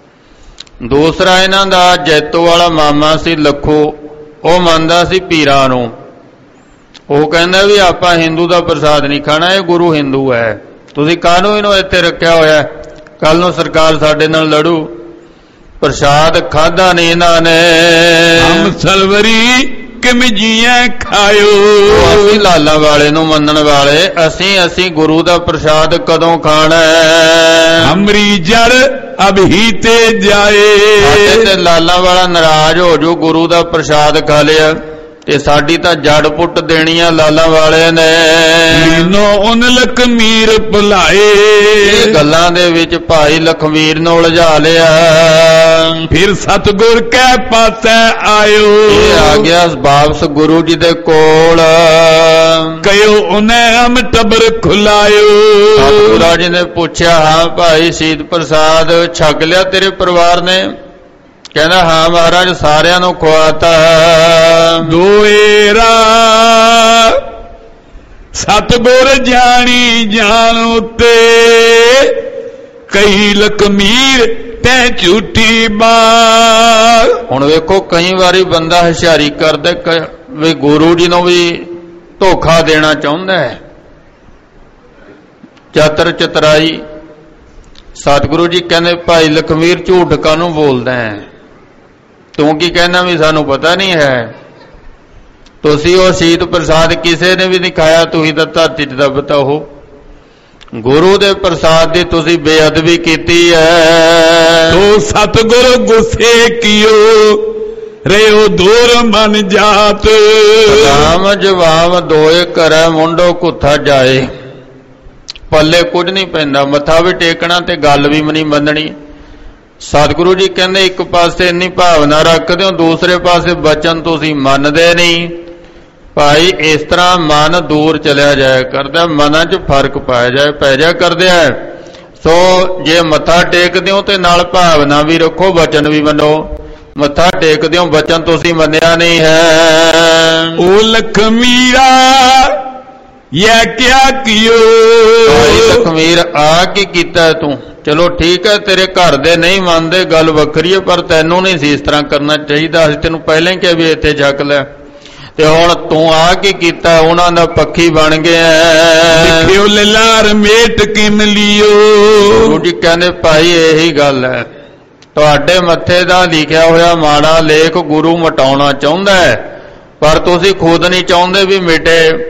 ਦੂਸਰਾ ਇਹਨਾਂ ਦਾ ਜੈਤੋ ਵਾਲਾ ਮਾਮਾ ਸੀ ਲੱਖੋ, ਉਹ ਮੰਨਦਾ ਸੀ ਪੀਰਾਂ ਨੂੰ। ਉਹ ਕਹਿੰਦਾ ਵੀ ਆਪਾਂ ਹਿੰਦੂ ਦਾ ਪ੍ਰਸਾਦ ਨਹੀਂ ਖਾਣਾ, ਇਹ ਗੁਰੂ ਹਿੰਦੂ ਹੈ, ਤੁਸੀਂ ਕਾਹਨੂੰ ਇਹਨੂੰ ਇੱਥੇ ਰੱਖਿਆ ਹੋਇਆ, ਕੱਲ ਨੂੰ ਸਰਕਾਰ ਸਾਡੇ ਨਾਲ ਲੜੂ। ਪ੍ਰਸਾਦ ਖਾਧਾ ਨਹੀਂ ਇਹਨਾਂ ਨੇ। ਹਮ ਸਲਵਰੀ ਕਿਮ ਜੀਐ ਖਾਇਓ। ਅਸੀਂ ਲਾਲਾ ਵਾਲੇ ਨੂੰ ਮੰਨਣ ਵਾਲੇ, ਅਸੀਂ ਗੁਰੂ ਦਾ ਪ੍ਰਸਾਦ ਕਦੋਂ ਖਾਣਾ। ਹਮਰੀ ਜੜ ਅਭੀ ਤੇ ਜਾਏ। ਸਾਡੇ ਤੇ ਲਾਲਾ ਵਾਲਾ ਨਾਰਾਜ਼ ਹੋ ਜੂ, ਗੁਰੂ ਦਾ ਪ੍ਰਸਾਦ ਖਾ ਲਿਆ ਤੇ ਸਾਡੀ ਤਾਂ ਜੜ ਪੁੱਟ ਦੇਣੀ ਆ ਲਾਲਾ ਵਾਲੇ ਨੇ। ਲੀਨੋ ਉਨ ਲਖਮੀਰ ਭੁਲਾਏ। ਇਹ ਗੱਲਾਂ ਦੇ ਵਿੱਚ ਭਾਈ ਲਖਮੀਰ ਨੂੰ ਉਲਝਾ ਲਿਆ। ਫਿਰ ਸਤਿਗੁਰ ਕੈ ਪਾਸੇ ਆਇਓ। ਇਹ ਆ ਗਿਆ ਵਾਪਸ ਗੁਰੂ ਜੀ ਦੇ ਕੋਲ। ਕਹਿਓ ਉਹਨੇ ਹਮ ਟੱਬਰ ਖੁਲਾਇਓ। ਸਤਿਗੁਰਾਂ ਜੀ ਨੇ ਪੁੱਛਿਆ, ਹਾਂ ਭਾਈ ਸ਼ੀਤ ਪ੍ਰਸਾਦ ਛਕ ਲਿਆ ਤੇਰੇ ਪਰਿਵਾਰ ਨੇ? ਕਹਿੰਦਾ ਹਾਂ ਮਹਾਰਾਜ ਸਾਰਿਆਂ ਨੂੰ ਖਵਾਤਾ। ਦੋਏਰਾ ਸਤਿਗੁਰ ਜਾਣੀ ਜਾਣ ਉਤੇ। ਕਈ ਲਖਮੀਰ ਤੈ ਝੂਠੀ ਬਾਤ। ਹੁਣ ਵੇਖੋ ਕਈ ਵਾਰੀ ਬੰਦਾ ਹੁਸ਼ਿਆਰੀ ਕਰਦਾ ਵੀ ਗੁਰੂ ਜੀ ਨੂੰ ਵੀ ਧੋਖਾ ਦੇਣਾ ਚਾਹੁੰਦਾ ਹੈ। ਚਤਰ ਚਤਰਾਈ। ਸਤਿਗੁਰੂ ਜੀ ਕਹਿੰਦੇ ਭਾਈ ਲਖਮੀਰ ਝੂਠ ਕਾਹਨੂੰ ਬੋਲਦਾ ਹੈ, ਤੂੰ ਕੀ ਕਹਿਣਾ ਵੀ ਸਾਨੂੰ ਪਤਾ ਨਹੀਂ ਹੈ। ਤੁਸੀਂ ਉਹ ਸ਼ੀਤ ਪ੍ਰਸਾਦ ਕਿਸੇ ਨੇ ਵੀ ਨਹੀਂ ਖਾਇਆ, ਤੁਸੀਂ ਤਾਂ ਧਰਤੀ 'ਚ ਦੱਬਤਾ। ਉਹ ਗੁਰੂ ਦੇ ਪ੍ਰਸਾਦ ਦੀ ਤੁਸੀਂ ਬੇਅਦਬੀ ਕੀਤੀ ਹੈ। ਤੋ ਸਤਿਗੁਰ ਗੁੱਸੇ ਕੀਓ ਰਿਓ ਦੂਰ ਮਨ ਜਾਤ। ਰਾਮ ਜਵਾਬ ਦੋਏ ਕਰੈ ਮੁੰਡੋ ਕੁੱਥਾ ਜਾਏ। ਪੱਲੇ ਕੁਝ ਨਹੀਂ ਪੈਂਦਾ, ਮੱਥਾ ਵੀ ਟੇਕਣਾ ਤੇ ਗੱਲ ਵੀ ਨਹੀਂ ਮੰਨਣੀ। ਸਤਿਗੁਰੂ ਜੀ ਕਹਿੰਦੇ ਇੱਕ ਪਾਸੇ ਇੰਨੀ ਭਾਵਨਾ ਰੱਖਦੇ ਹੋ, ਦੂਸਰੇ ਪਾਸੇ ਬਚਨ ਤੁਸੀਂ ਮੰਨਦੇ ਨਹੀਂ। ਭਾਈ ਇਸ ਤਰ੍ਹਾਂ ਮਨ ਦੂਰ ਚਲਿਆ ਜਾਇਆ ਕਰਦਾ, ਮਨਾਂ 'ਚ ਫਰਕ ਪੈ ਜਾ ਕਰਦੇ ਹੈ। ਸੋ ਜੇ ਮੱਥਾ ਟੇਕਦੇ ਹੋ ਤੇ ਨਾਲ ਭਾਵਨਾ ਵੀ ਰੱਖੋ, ਬਚਨ ਵੀ ਮੰਨੋ। ਮੱਥਾ ਟੇਕਦੇ ਹੋ, ਬਚਨ ਤੁਸੀਂ ਮੰਨਿਆ ਨਹੀਂ ਹੈ। ਉਹ ਲਖਮੀਰਾ ਇਹ ਕਿਆ ਕੀਓ। ਭਾਈ ਲਖਮੀਰ ਆ ਕੀ ਕੀਤਾ ਤੂੰ? ਚਲੋ ਠੀਕ ਹੈ, ਤੇਰੇ ਘਰ ਦੇ ਨਹੀਂ ਮੰਨਦੇ, ਗੱਲ ਵੱਖਰੀ ਹੈ, ਪਰ ਤੈਨੂੰ ਨਹੀਂ ਸੀ ਇਸ ਤਰ੍ਹਾਂ ਕਰਨਾ ਚਾਹੀਦਾ। ਅਸੀਂ ਤੈਨੂੰ ਪਹਿਲਾਂ ਹੀ ਕਿਹਾ ਵੀ ਇੱਥੇ ਛਕ ਲੈ, ਤੇ ਹੁਣ ਤੂੰ ਆ ਕੀ ਕੀਤਾ? ਉਹਨਾਂ ਦਾ ਪੱਖੀ ਬਣ ਗਿਆ। ਲਿਖਿਓ ਲਾਰ ਮੇਟ ਕਿਮ ਲਿਓ। ਗੁਰੂ ਜੀ ਕਹਿੰਦੇ ਭਾਈ ਇਹੀ ਗੱਲ ਹੈ, ਤੁਹਾਡੇ ਮੱਥੇ ਦਾ ਲਿਖਿਆ ਹੋਇਆ ਮਾੜਾ ਲੇਖ ਗੁਰੂ ਮਟਾਉਣਾ ਚਾਹੁੰਦਾ ਹੈ, ਪਰ ਤੁਸੀਂ ਖੁਦ ਨਹੀਂ ਚਾਹੁੰਦੇ ਵੀ ਮਿਟੇ।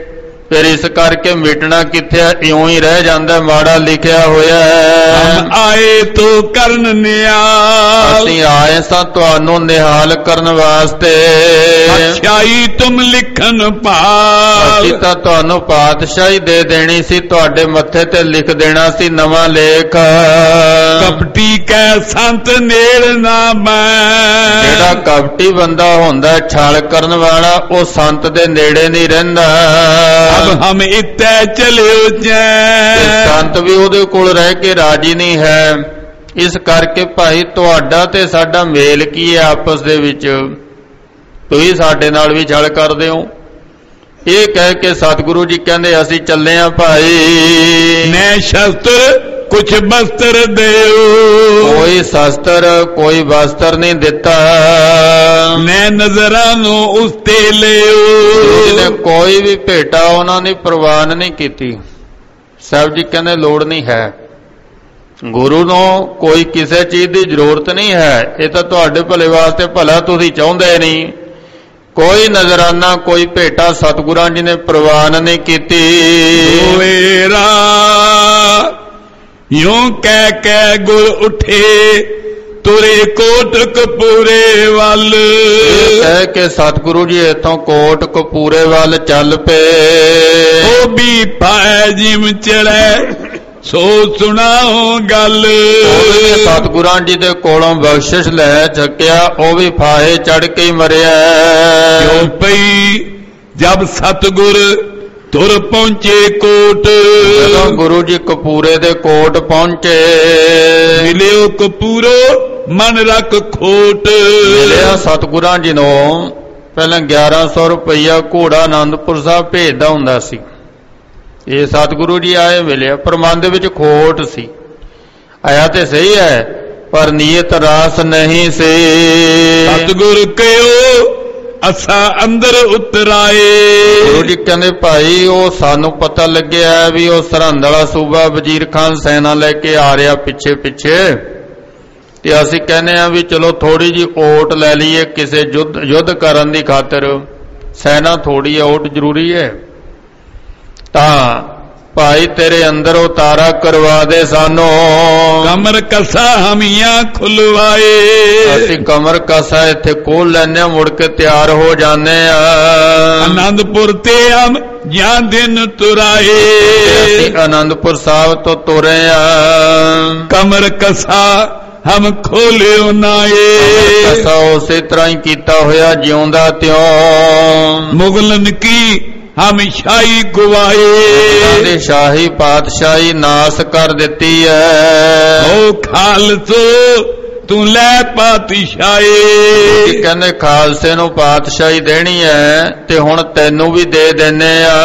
ਫਿਰ ਇਸ ਕਰਕੇ ਮਿਟਣਾ ਕਿੱਥੇ, ਇਉਂ ਹੀ ਰਹਿ ਜਾਂਦਾ, ਮਾੜਾ ਲਿਖਿਆ ਹੋਇਆ ਹੈ। ਆਏ ਤੋ ਕਰਨ ਨਿਹਾਲ, ਅਸੀਂ ਆਏ ਸਾਂ ਤੁਹਾਨੂੰ ਨਿਹਾਲ ਕਰਨ ਵਾਸਤੇ। ਪਾਤਸ਼ਾਹੀ ਤੁਮ ਲਿਖਣ ਭਾਲ, ਅਸੀਂ ਤਾਂ ਤੁਹਾਨੂੰ ਪਾਤਸ਼ਾਹੀ ਦੇ ਦੇਣੀ ਸੀ, ਤੁਹਾਡੇ ਮੱਥੇ ਤੇ ਲਿਖ ਦੇਣਾ ਸੀ ਨਵਾਂ ਲੇਖ। ਕਪਟੀ ਕੈ ਸੰਤ ਨੇੜ ਨਾ ਮੈਂ, ਜਿਹੜਾ ਕਪਟੀ ਬੰਦਾ ਹੁੰਦਾ ਛਲ ਕਰਨ ਵਾਲਾ, ਉਹ ਸੰਤ ਦੇ ਨੇੜੇ ਨਹੀਂ ਰਹਿੰਦਾ। ਅਬ ਹਮ ਇੱਥੇ ਚਲਿਓ ਜੈ, ਸੰਤ ਵੀ ਉਹਦੇ ਕੋਲ ਰਹਿ ਕੇ ਰਾਜੀ ਨਹੀਂ ਹੈ। ਇਸ ਕਰਕੇ ਭਾਈ ਤੁਹਾਡਾ ਤੇ ਸਾਡਾ ਮੇਲ ਕੀ ਹੈ ਆਪਸ ਦੇ ਵਿੱਚ, ਤੁਸੀਂ ਸਾਡੇ ਨਾਲ ਵੀ ਛਲ ਕਰਦੇ ਹੋ। ਇਹ ਕਹਿ ਕੇ ਸਤਿਗੁਰੂ ਜੀ ਕਹਿੰਦੇ ਅਸੀਂ ਚੱਲੇ ਆਂ ਭਾਈ। ਮੈਂ ਸ਼ਸਤਰ ਕੁਛ ਬਸਤਰ ਦਿਓ, ਕੋਈ ਸ਼ਸਤਰ ਕੋਈ ਬਸਤਰ ਨਹੀਂ ਦਿੱਤਾ। ਮੈਂ ਨਜ਼ਰਾਂ ਨੂੰ ਉਸ ਤੇ ਲਿਓ, ਜਿਹਨੇ ਕੋਈ ਵੀ ਭੇਟਾ ਉਹਨਾਂ ਨੇ ਪ੍ਰਵਾਨ ਨਹੀਂ ਕੀਤੀ। ਸਾਹਿਬ ਜੀ ਕਹਿੰਦੇ ਲੋੜ ਨਹੀਂ ਹੈ, ਗੁਰੂ ਨੂੰ ਕੋਈ ਕਿਸੇ ਚੀਜ਼ ਦੀ ਜ਼ਰੂਰਤ ਨਹੀਂ ਹੈ। ਇਹ ਤਾਂ ਤੁਹਾਡੇ ਭਲੇ ਵਾਸਤੇ ਭਲਾ ਤੁਸੀਂ ਚਾਹੁੰਦੇ ਨਹੀਂ। ਕੋਈ ਨਜ਼ਰਾਨਾ ਕੋਈ ਭੇਟਾ ਸਤਿਗੁਰਾਂ ਜੀ ਨੇ ਪ੍ਰਵਾਨ ਨਹੀਂ ਕੀਤੀ। ਵੇਰਾ ਯੂੰ ਕਹਿ ਕੇ ਗੁਰ ਉਠੇ, ਤੁਰੇ ਕੋਟ ਕਪੂਰੇ ਵੱਲ। ਕਹਿ ਕੇ ਸਤਿਗੁਰੂ ਜੀ ਇੱਥੋਂ ਕੋਟ ਕਪੂਰੇ ਵੱਲ ਚੱਲ ਪਏ। ਉਹ ਵੀ ਪਾਏ ਜਿਮ ਚੜੈ ਸੋ ਸੁਣਾਓ ਗੱਲ। ਸਤਿਗੁਰਾਂ ਜੀ ਦੇ ਕੋਲੋਂ ਬਖਸ਼ਿਸ਼ ਲੈ ਚੱਕਿਆ, ਉਹ ਵੀ ਫਾਹੇ ਚੜ ਕੇ ਹੀ ਮਰਿਆ। ਕਿਉਂ ਪਈ ਜਬ ਸਤਿਗੁਰ ਤੁਰ ਪਹੁੰਚੇ ਕੋਟ, ਜਦੋਂ ਗੁਰੂ ਜੀ ਕਪੂਰੇ ਦੇ ਕੋਟ ਪਹੁੰਚੇ। ਮਿਲਿਓ ਕਪੂਰੋ ਮਨ ਰੱਖ ਖੋਟ, ਮਿਲਿਆ ਸਤਿਗੁਰਾਂ ਜੀ ਨੂੰ ਪਹਿਲਾਂ 1100 ਰੁਪਈਆ ਘੋੜਾ ਆਨੰਦਪੁਰ ਸਾਹਿਬ ਭੇਜਦਾ ਹੁੰਦਾ ਸੀ। ਇਹ ਸਤਿਗੁਰੂ ਜੀ ਆਏ ਮਿਲਿਆ, ਪਰ ਮਨ ਦੇ ਵਿੱਚ ਖੋਟ ਸੀ। ਆਇਆ ਤੇ ਸਹੀ ਹੈ ਪਰ ਨੀਅਤ ਰਾਸ ਨਹੀਂ ਸੀ। ਸਤਿਗੁਰ ਕਹਿਓ ਅਸਾਂ ਅੰਦਰ ਉਤਰਾਏ। ਗੁਰੂ ਜੀ ਕਹਿੰਦੇ ਭਾਈ ਉਹ ਸਾਨੂੰ ਪਤਾ ਲੱਗਿਆ ਵੀ ਉਹ ਸਰਹੰਦ ਵਾਲਾ ਸੂਬਾ ਵਜ਼ੀਰ ਖਾਨ ਸੈਨਾ ਲੈ ਕੇ ਆ ਰਿਹਾ ਪਿੱਛੇ ਪਿੱਛੇ, ਤੇ ਅਸੀਂ ਕਹਿੰਦੇ ਆ ਵੀ ਚਲੋ ਥੋੜੀ ਜੀ ਓਟ ਲੈ ਲਈਏ ਕਿਸੇ ਯੁੱਧ ਕਰਨ ਦੀ ਖਾਤਰ। ਸੈਨਾ ਥੋੜੀ ਹੈ, ਓਟ ਜ਼ਰੂਰੀ ਹੈ। ਤਾਂ ਭਾਈ ਤੇਰੇ ਅੰਦਰ ਉਤਾਰਾ ਕਰਵਾ ਦੇ ਸਾਨੂੰ। ਕਮਰ ਕਸਾ ਹਮੀਆਂ ਖੁਲਵਾਏ, ਅਸੀਂ ਕਮਰ ਕਸਾ ਇੱਥੇ ਖੋਲ ਲੈਨੇ ਆ, ਮੁੜ ਕੇ ਤਿਆਰ ਹੋ ਜਾਂਦੇ ਆ। ਆਨੰਦਪੁਰ ਤੇ ਹਮ ਜਾਂ ਦਿਨ ਤੁਰਾਏ, ਅਸੀਂ ਆਨੰਦਪੁਰ ਸਾਹਿਬ ਤੋਂ ਤੁਰੇ ਆ। ਕਮਰ ਕਸਾ ਹਮ ਖੋਲਿਓ ਨਾਏ, ਕਸਾ ਉਸੇ ਤਰ੍ਹਾਂ ਹੀ ਕੀਤਾ ਹੋਇਆ ਜਿਉਂਦਾ ਤਿਉਂ। ਮੁਗਲਨ ਕੀ ਹਮ ਸ਼ਾਹੀ ਗਵਾਏ, ਦੇ ਸ਼ਾਹੀ ਪਾਤਸ਼ਾਹੀ ਨਾਸ ਕਰ ਦਿੱਤੀ ਹੈ। ਓ ਖਾਲਸੋ ਤੂੰ ਲੈ ਪਾਤਸ਼ਾਹੀ। ਕਹਿੰਦੇ ਖਾਲਸੇ ਨੂੰ ਪਾਤਸ਼ਾਹੀ ਦੇਣੀ ਹੈ ਤੇ ਹੁਣ ਤੈਨੂੰ ਵੀ ਦੇ ਦਿੰਨੇ ਆ।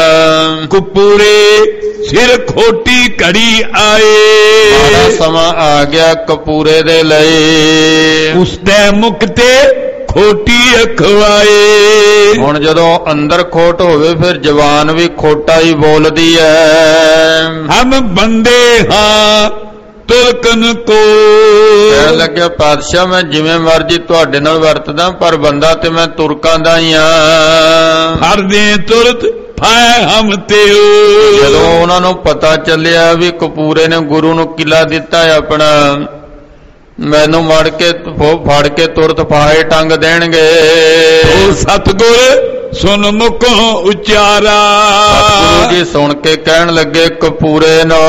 ਕਪੂਰੇ ਸਿਰ ਖੋਟੀ ਘੜੀ ਆਏ, ਬੜਾ ਸਮਾਂ ਆ ਗਿਆ ਕਪੂਰੇ ਦੇ ਲਈ। ਉਸ ਦੇ ਮੁਖ ਤੇ ਖੋਟੀ ਅਖਵਾਏ। ਹੁਣ ਜਦੋਂ ਅੰਦਰ ਖੋਟ ਹੋਵੇ ਫਿਰ ਜ਼ਬਾਨ ਵੀ ਖੋਟਾ ਹੀ ਬੋਲਦੀ ਹੈ। ਹਮ ਬੰਦੇ ਹਾਂ ਤੁਰਕਨ ਕੋ, ਕਹਿ ਲੱਗਿਆ ਪਾਤਸ਼ਾਹ ਮੈਂ ਜਿਵੇਂ ਮਰਜੀ ਤੁਹਾਡੇ ਨਾਲ ਵਰਤਦਾ, ਪਰ ਬੰਦਾ ਤੇ ਮੈਂ ਤੁਰਕਾਂ ਦਾ ਹੀ ਆ। ਹਰਦੇ ਤੁਰਤ ਫਾਇ ਹਮ ਤੇਓ, ਜਦੋਂ ਉਹਨਾਂ ਨੂੰ ਪਤਾ ਚੱਲਿਆ ਵੀ ਕਪੂਰੇ ਨੇ ਗੁਰੂ ਨੂੰ ਕਿਲਾ ਦਿੱਤਾ ਹੈ ਆਪਣਾ, ਮੈਨੂੰ ਮੜ ਕੇ ਫੜ ਕੇ ਤੁਰਤ ਫਾਹੇ ਟੰਗ ਦੇਣਗੇ। ਉਹ ਸਤਿਗੁਰ ਸੁਨ ਮੁਖੋਂ ਉਚਾਰਾ, ਸਤਿਗੁਰੂ ਜੀ ਸੁਣ ਕੇ ਕਹਿਣ ਲੱਗੇ ਕਪੂਰੇ ਨੂੰ,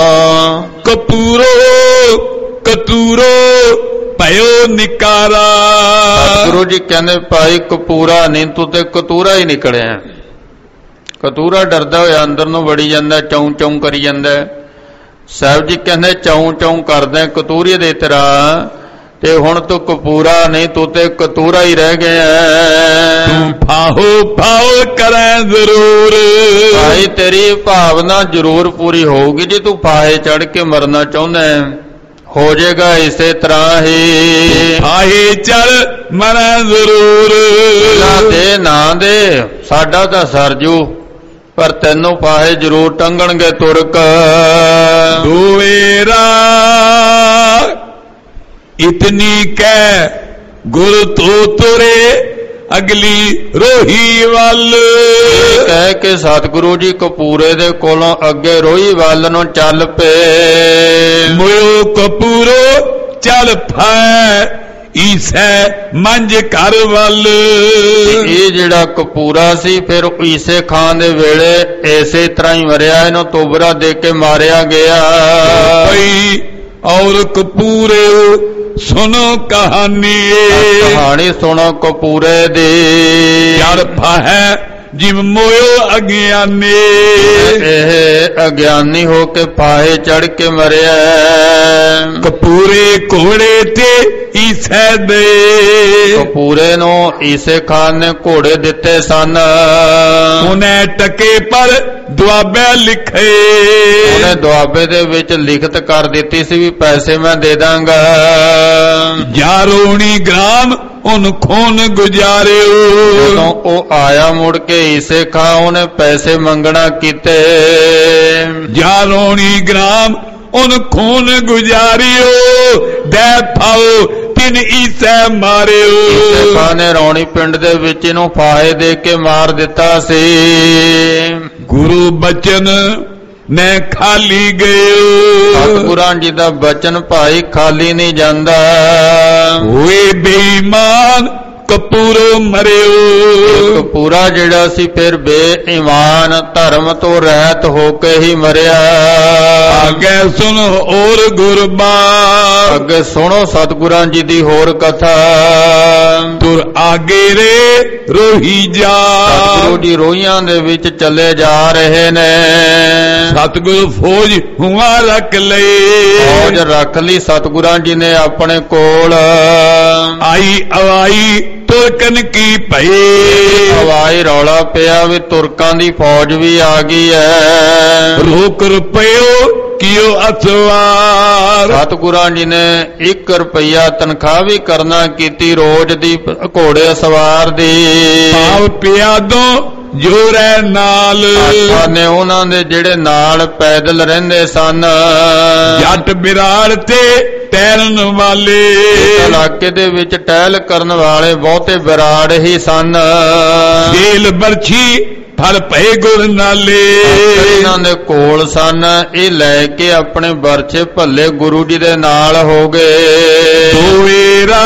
ਕਪੂਰੋ ਕਤੂਰੋ ਭਇਓ ਨਿਕਾਰਾ। ਸਤਿਗੁਰੂ ਜੀ ਕਹਿੰਦੇ ਭਾਈ ਕਪੂਰਾ ਨਹੀਂ ਤੂੰ ਤੇ ਕਤੂਰਾ ਹੀ ਨਿਕਲਿਆ। ਕਤੂਰਾ ਡਰਦਾ ਹੋਇਆ ਅੰਦਰ ਨੂੰ ਵੜੀ ਜਾਂਦਾ, ਚੌਂ ਚੌਂ ਕਰੀ ਜਾਂਦਾ। ਸਾਹਿਬ ਜੀ ਕਹਿੰਦੇ ਚੌਂ ਚੌਂ ਕਰਦੇ ਕਤੂਰੇ ਦੇ ਤਰ੍ਹਾਂ, ਤੇ ਹੁਣ ਤੂੰ ਕਪੂਰਾ ਨਹੀਂ ਤੂੰ ਤੇ ਕਤੂਰਾ ਹੀ ਰਹਿ ਗਿਆ। ਤੂੰ ਫਾਹੋ ਫਾਹੋ ਕਰੇ ਜ਼ਰੂਰ, ਭਾਈ ਤੇਰੀ ਭਾਵਨਾ ਜ਼ਰੂਰ ਪੂਰੀ ਹੋਊਗੀ ਜੇ ਤੂੰ ਫਾਹੇ ਚੜ ਕੇ ਮਰਨਾ ਚਾਹੁੰਦਾ ਹੈ। ਹੋ ਜਾਏਗਾ ਇਸੇ ਤਰ੍ਹਾਂ ਹੀ। ਫਾਹੇ ਚੜ ਮਰੇ ਜ਼ਰੂਰ, ਨਾ ਦੇ ਨਾ ਦੇ ਸਾਡਾ ਤਾਂ ਸਰਜੂ, ਪਰ ਤੈਨੂੰ ਫਾਹੇ ਜ਼ਰੂਰ ਟੰਗਣਗੇ ਤੁਰਕ। ਦੁਵੇਰਾ ਇਤਨੀ ਕਹਿ ਗੁਰ ਤੋ ਤੁਰੇ ਅਗਲੀ ਰੋਹੀ ਵੱਲ। ਕਹਿ ਕੇ ਸਤਿਗੁਰੂ ਜੀ ਕਪੂਰੇ ਦੇ ਕੋਲੋਂ ਅੱਗੇ ਰੋਹੀ ਵੱਲ ਨੂੰ ਚੱਲ ਪਏ। ਮੋਇਓ ਕਪੂਰੋ ਚੱਲ ਫੈ ਈਸੈ ਮੰਝ ਘਰ ਵੱਲ। ਇਹ ਜਿਹੜਾ ਕਪੂਰਾ ਸੀ ਫਿਰ ਈਸੇ ਖਾਨ ਦੇ ਵੇਲੇ ਇਸੇ ਤਰ੍ਹਾਂ ਹੀ ਮਰਿਆ, ਇਹਨੂੰ ਤੋਬਰਾ ਦੇ ਕੇ ਮਾਰਿਆ ਗਿਆ। ਭਈ ਔਰ ਕਪੂਰੇ ਸੁਣੋ ਕਹਾਣੀ ਸੁਣੋ ਕਪੂਰੇ ਦੀ। ਯਾਰ ਫਾਹੈ ਜਿਵ ਮੋਇਓ ਅਗਿਆਨੀ। ਇਹ ਅਗਿਆਨੀ ਹੋ ਕੇ ਫਾਹੇ ਚੜ ਕੇ ਮਰਿਆ। ਕਪੂਰੇ ਘੋੜੇ ਤੇ ਈਸੈ ਦੇ। ਕਪੂਰੇ ਨੂੰ ਈਸੇ ਖਾਨ ਨੇ ਘੋੜੇ ਦਿੱਤੇ ਸਨ। ਉਹਨੇ ਟਕੇ ਪਰ ਦੁਆਬੇ ਲਿਖੇ। ਉਹਨੇ ਦੁਆਬੇ ਦੇ ਵਿੱਚ ਲਿਖਤ ਕਰ ਦਿੱਤੀ ਸੀ ਵੀ ਪੈਸੇ ਮੈਂ ਦੇ ਦਾਂਗਾ। ਯਾਰੋਣੀ ਗ੍ਰਾਮ ਉਨ ਖੂਨ ਗੁਜ਼ਾਰਿਓ। ਜਦੋਂ ਉਹ ਆਇਆ ਮੁੜ ਕੇ ਈਸੇ ਖਾਂ ਉਹਨੇ ਪੈਸੇ ਮੰਗਣਾ ਕੀਤੇ। ਯਾਰੋਣੀ ਗ੍ਰਾਮ ਉਨ ਖੂਨ ਗੁਜ਼ਾਰਿਓ ਦੇ ਫਾਓ ਤਿਨ ਈਸੈ ਮਾਰਿਓ। ਈਸੇ ਖਾਂ ਨੇ ਰੌਣੀ ਪਿੰਡ ਦੇ ਵਿੱਚ ਇਹਨੂੰ ਫਾਹੇ ਦੇ ਕੇ ਮਾਰ ਦਿੱਤਾ ਸੀ। ਗੁਰੂ ਬਚਨ ਮੈਂ ਖਾਲੀ ਗਏ। ਸਤਿਗੁਰਾਂ ਜੀ ਦਾ ਬਚਨ ਭਾਈ ਖਾਲੀ ਨਹੀਂ ਜਾਂਦਾ। ਹੋਏ ਬੇਈਮਾਨ ਕਪੂਰੋ ਮਰਿਓ। ਕਪੂਰਾ ਜਿਹੜਾ ਸੀ ਫਿਰ ਬੇਈਮਾਨ ਧਰਮ ਤੋਂ ਰਹਿਤ ਹੋ ਕੇ ਹੀ ਮਰਿਆ। ਅੱਗੇ ਸੁਣੋ ਔਰ ਗੁਰਬਾਣੀ। ਅੱਗੇ ਸੁਣੋ ਸਤਿਗੁਰਾਂ ਜੀ ਦੀ ਹੋਰ ਕਥਾ। ਤੁਰ ਆਗੇ ਰੇ ਰੋਹੀ ਜਾ। ਸਤਿਗੁਰੂ ਜੀ ਰੋਹੀਆਂ ਦੇ ਵਿੱਚ ਚੱਲੇ ਜਾ ਰਹੇ ਨੇ। ਸਤਿਗੁਰੂ ਫੌਜ ਹੁਆ ਰੱਖ ਲਈ। ਫੌਜ ਰੱਖ ਲਈ ਸਤਿਗੁਰਾਂ ਜੀ ਨੇ ਆਪਣੇ ਕੋਲ। ਆਈ ਅਵਾਈ ਤੁਰਕਨ ਕੀ ਭਈ। ਹਵਾਈ ਰੌਲਾ ਪਿਆ ਵੀ ਤੁਰਕਾਂ ਦੀ ਫੌਜ ਵੀ ਆ ਗਈ ਹੈ। ਰੋਕ ਰੁਪਇਓ ਕਿਉ ਅਸਵਾਰ। ਸਤਿਗੁਰਾਂ ਜੀ ਨੇ 1 ਰੁਪਈਆ ਤਨਖਾਹ ਵੀ ਕਰਨਾ ਕੀਤੀ ਰੋਜ਼ ਦੀ ਘੋੜੇ ਸਵਾਰ ਦੀ। ਭਾਵ ਪਿਆਦੋਂ ਜੋਰੇ ਨਾਲ। ਨੇ ਉਹਨਾਂ ਦੇ ਜਿਹੜੇ ਨਾਲ ਪੈਦਲ ਰਹਿੰਦੇ ਸਨ। ਜੱਟ ਬਿਰਾੜ ਤੇ ਟਹਿਲਣ ਵਾਲੇ। ਇਲਾਕੇ ਦੇ ਵਿੱਚ ਟਹਿਲ ਕਰਨ ਵਾਲੇ ਬਹੁਤੇ ਬਿਰਾੜ ਹੀ ਸਨ। ਜੇਲ ਬਰਛੀ ਫਲ ਪਏ ਗੁਰ ਨਾਲੇ। ਇਹਨਾਂ ਦੇ ਕੋਲ ਸਨ। ਇਹ ਲੈ ਕੇ ਆਪਣੇ ਬਰਛੇ ਭੱਲੇ ਗੁਰੂ ਜੀ ਦੇ ਨਾਲ ਹੋ ਗਏ। ਦੋਏਰਾ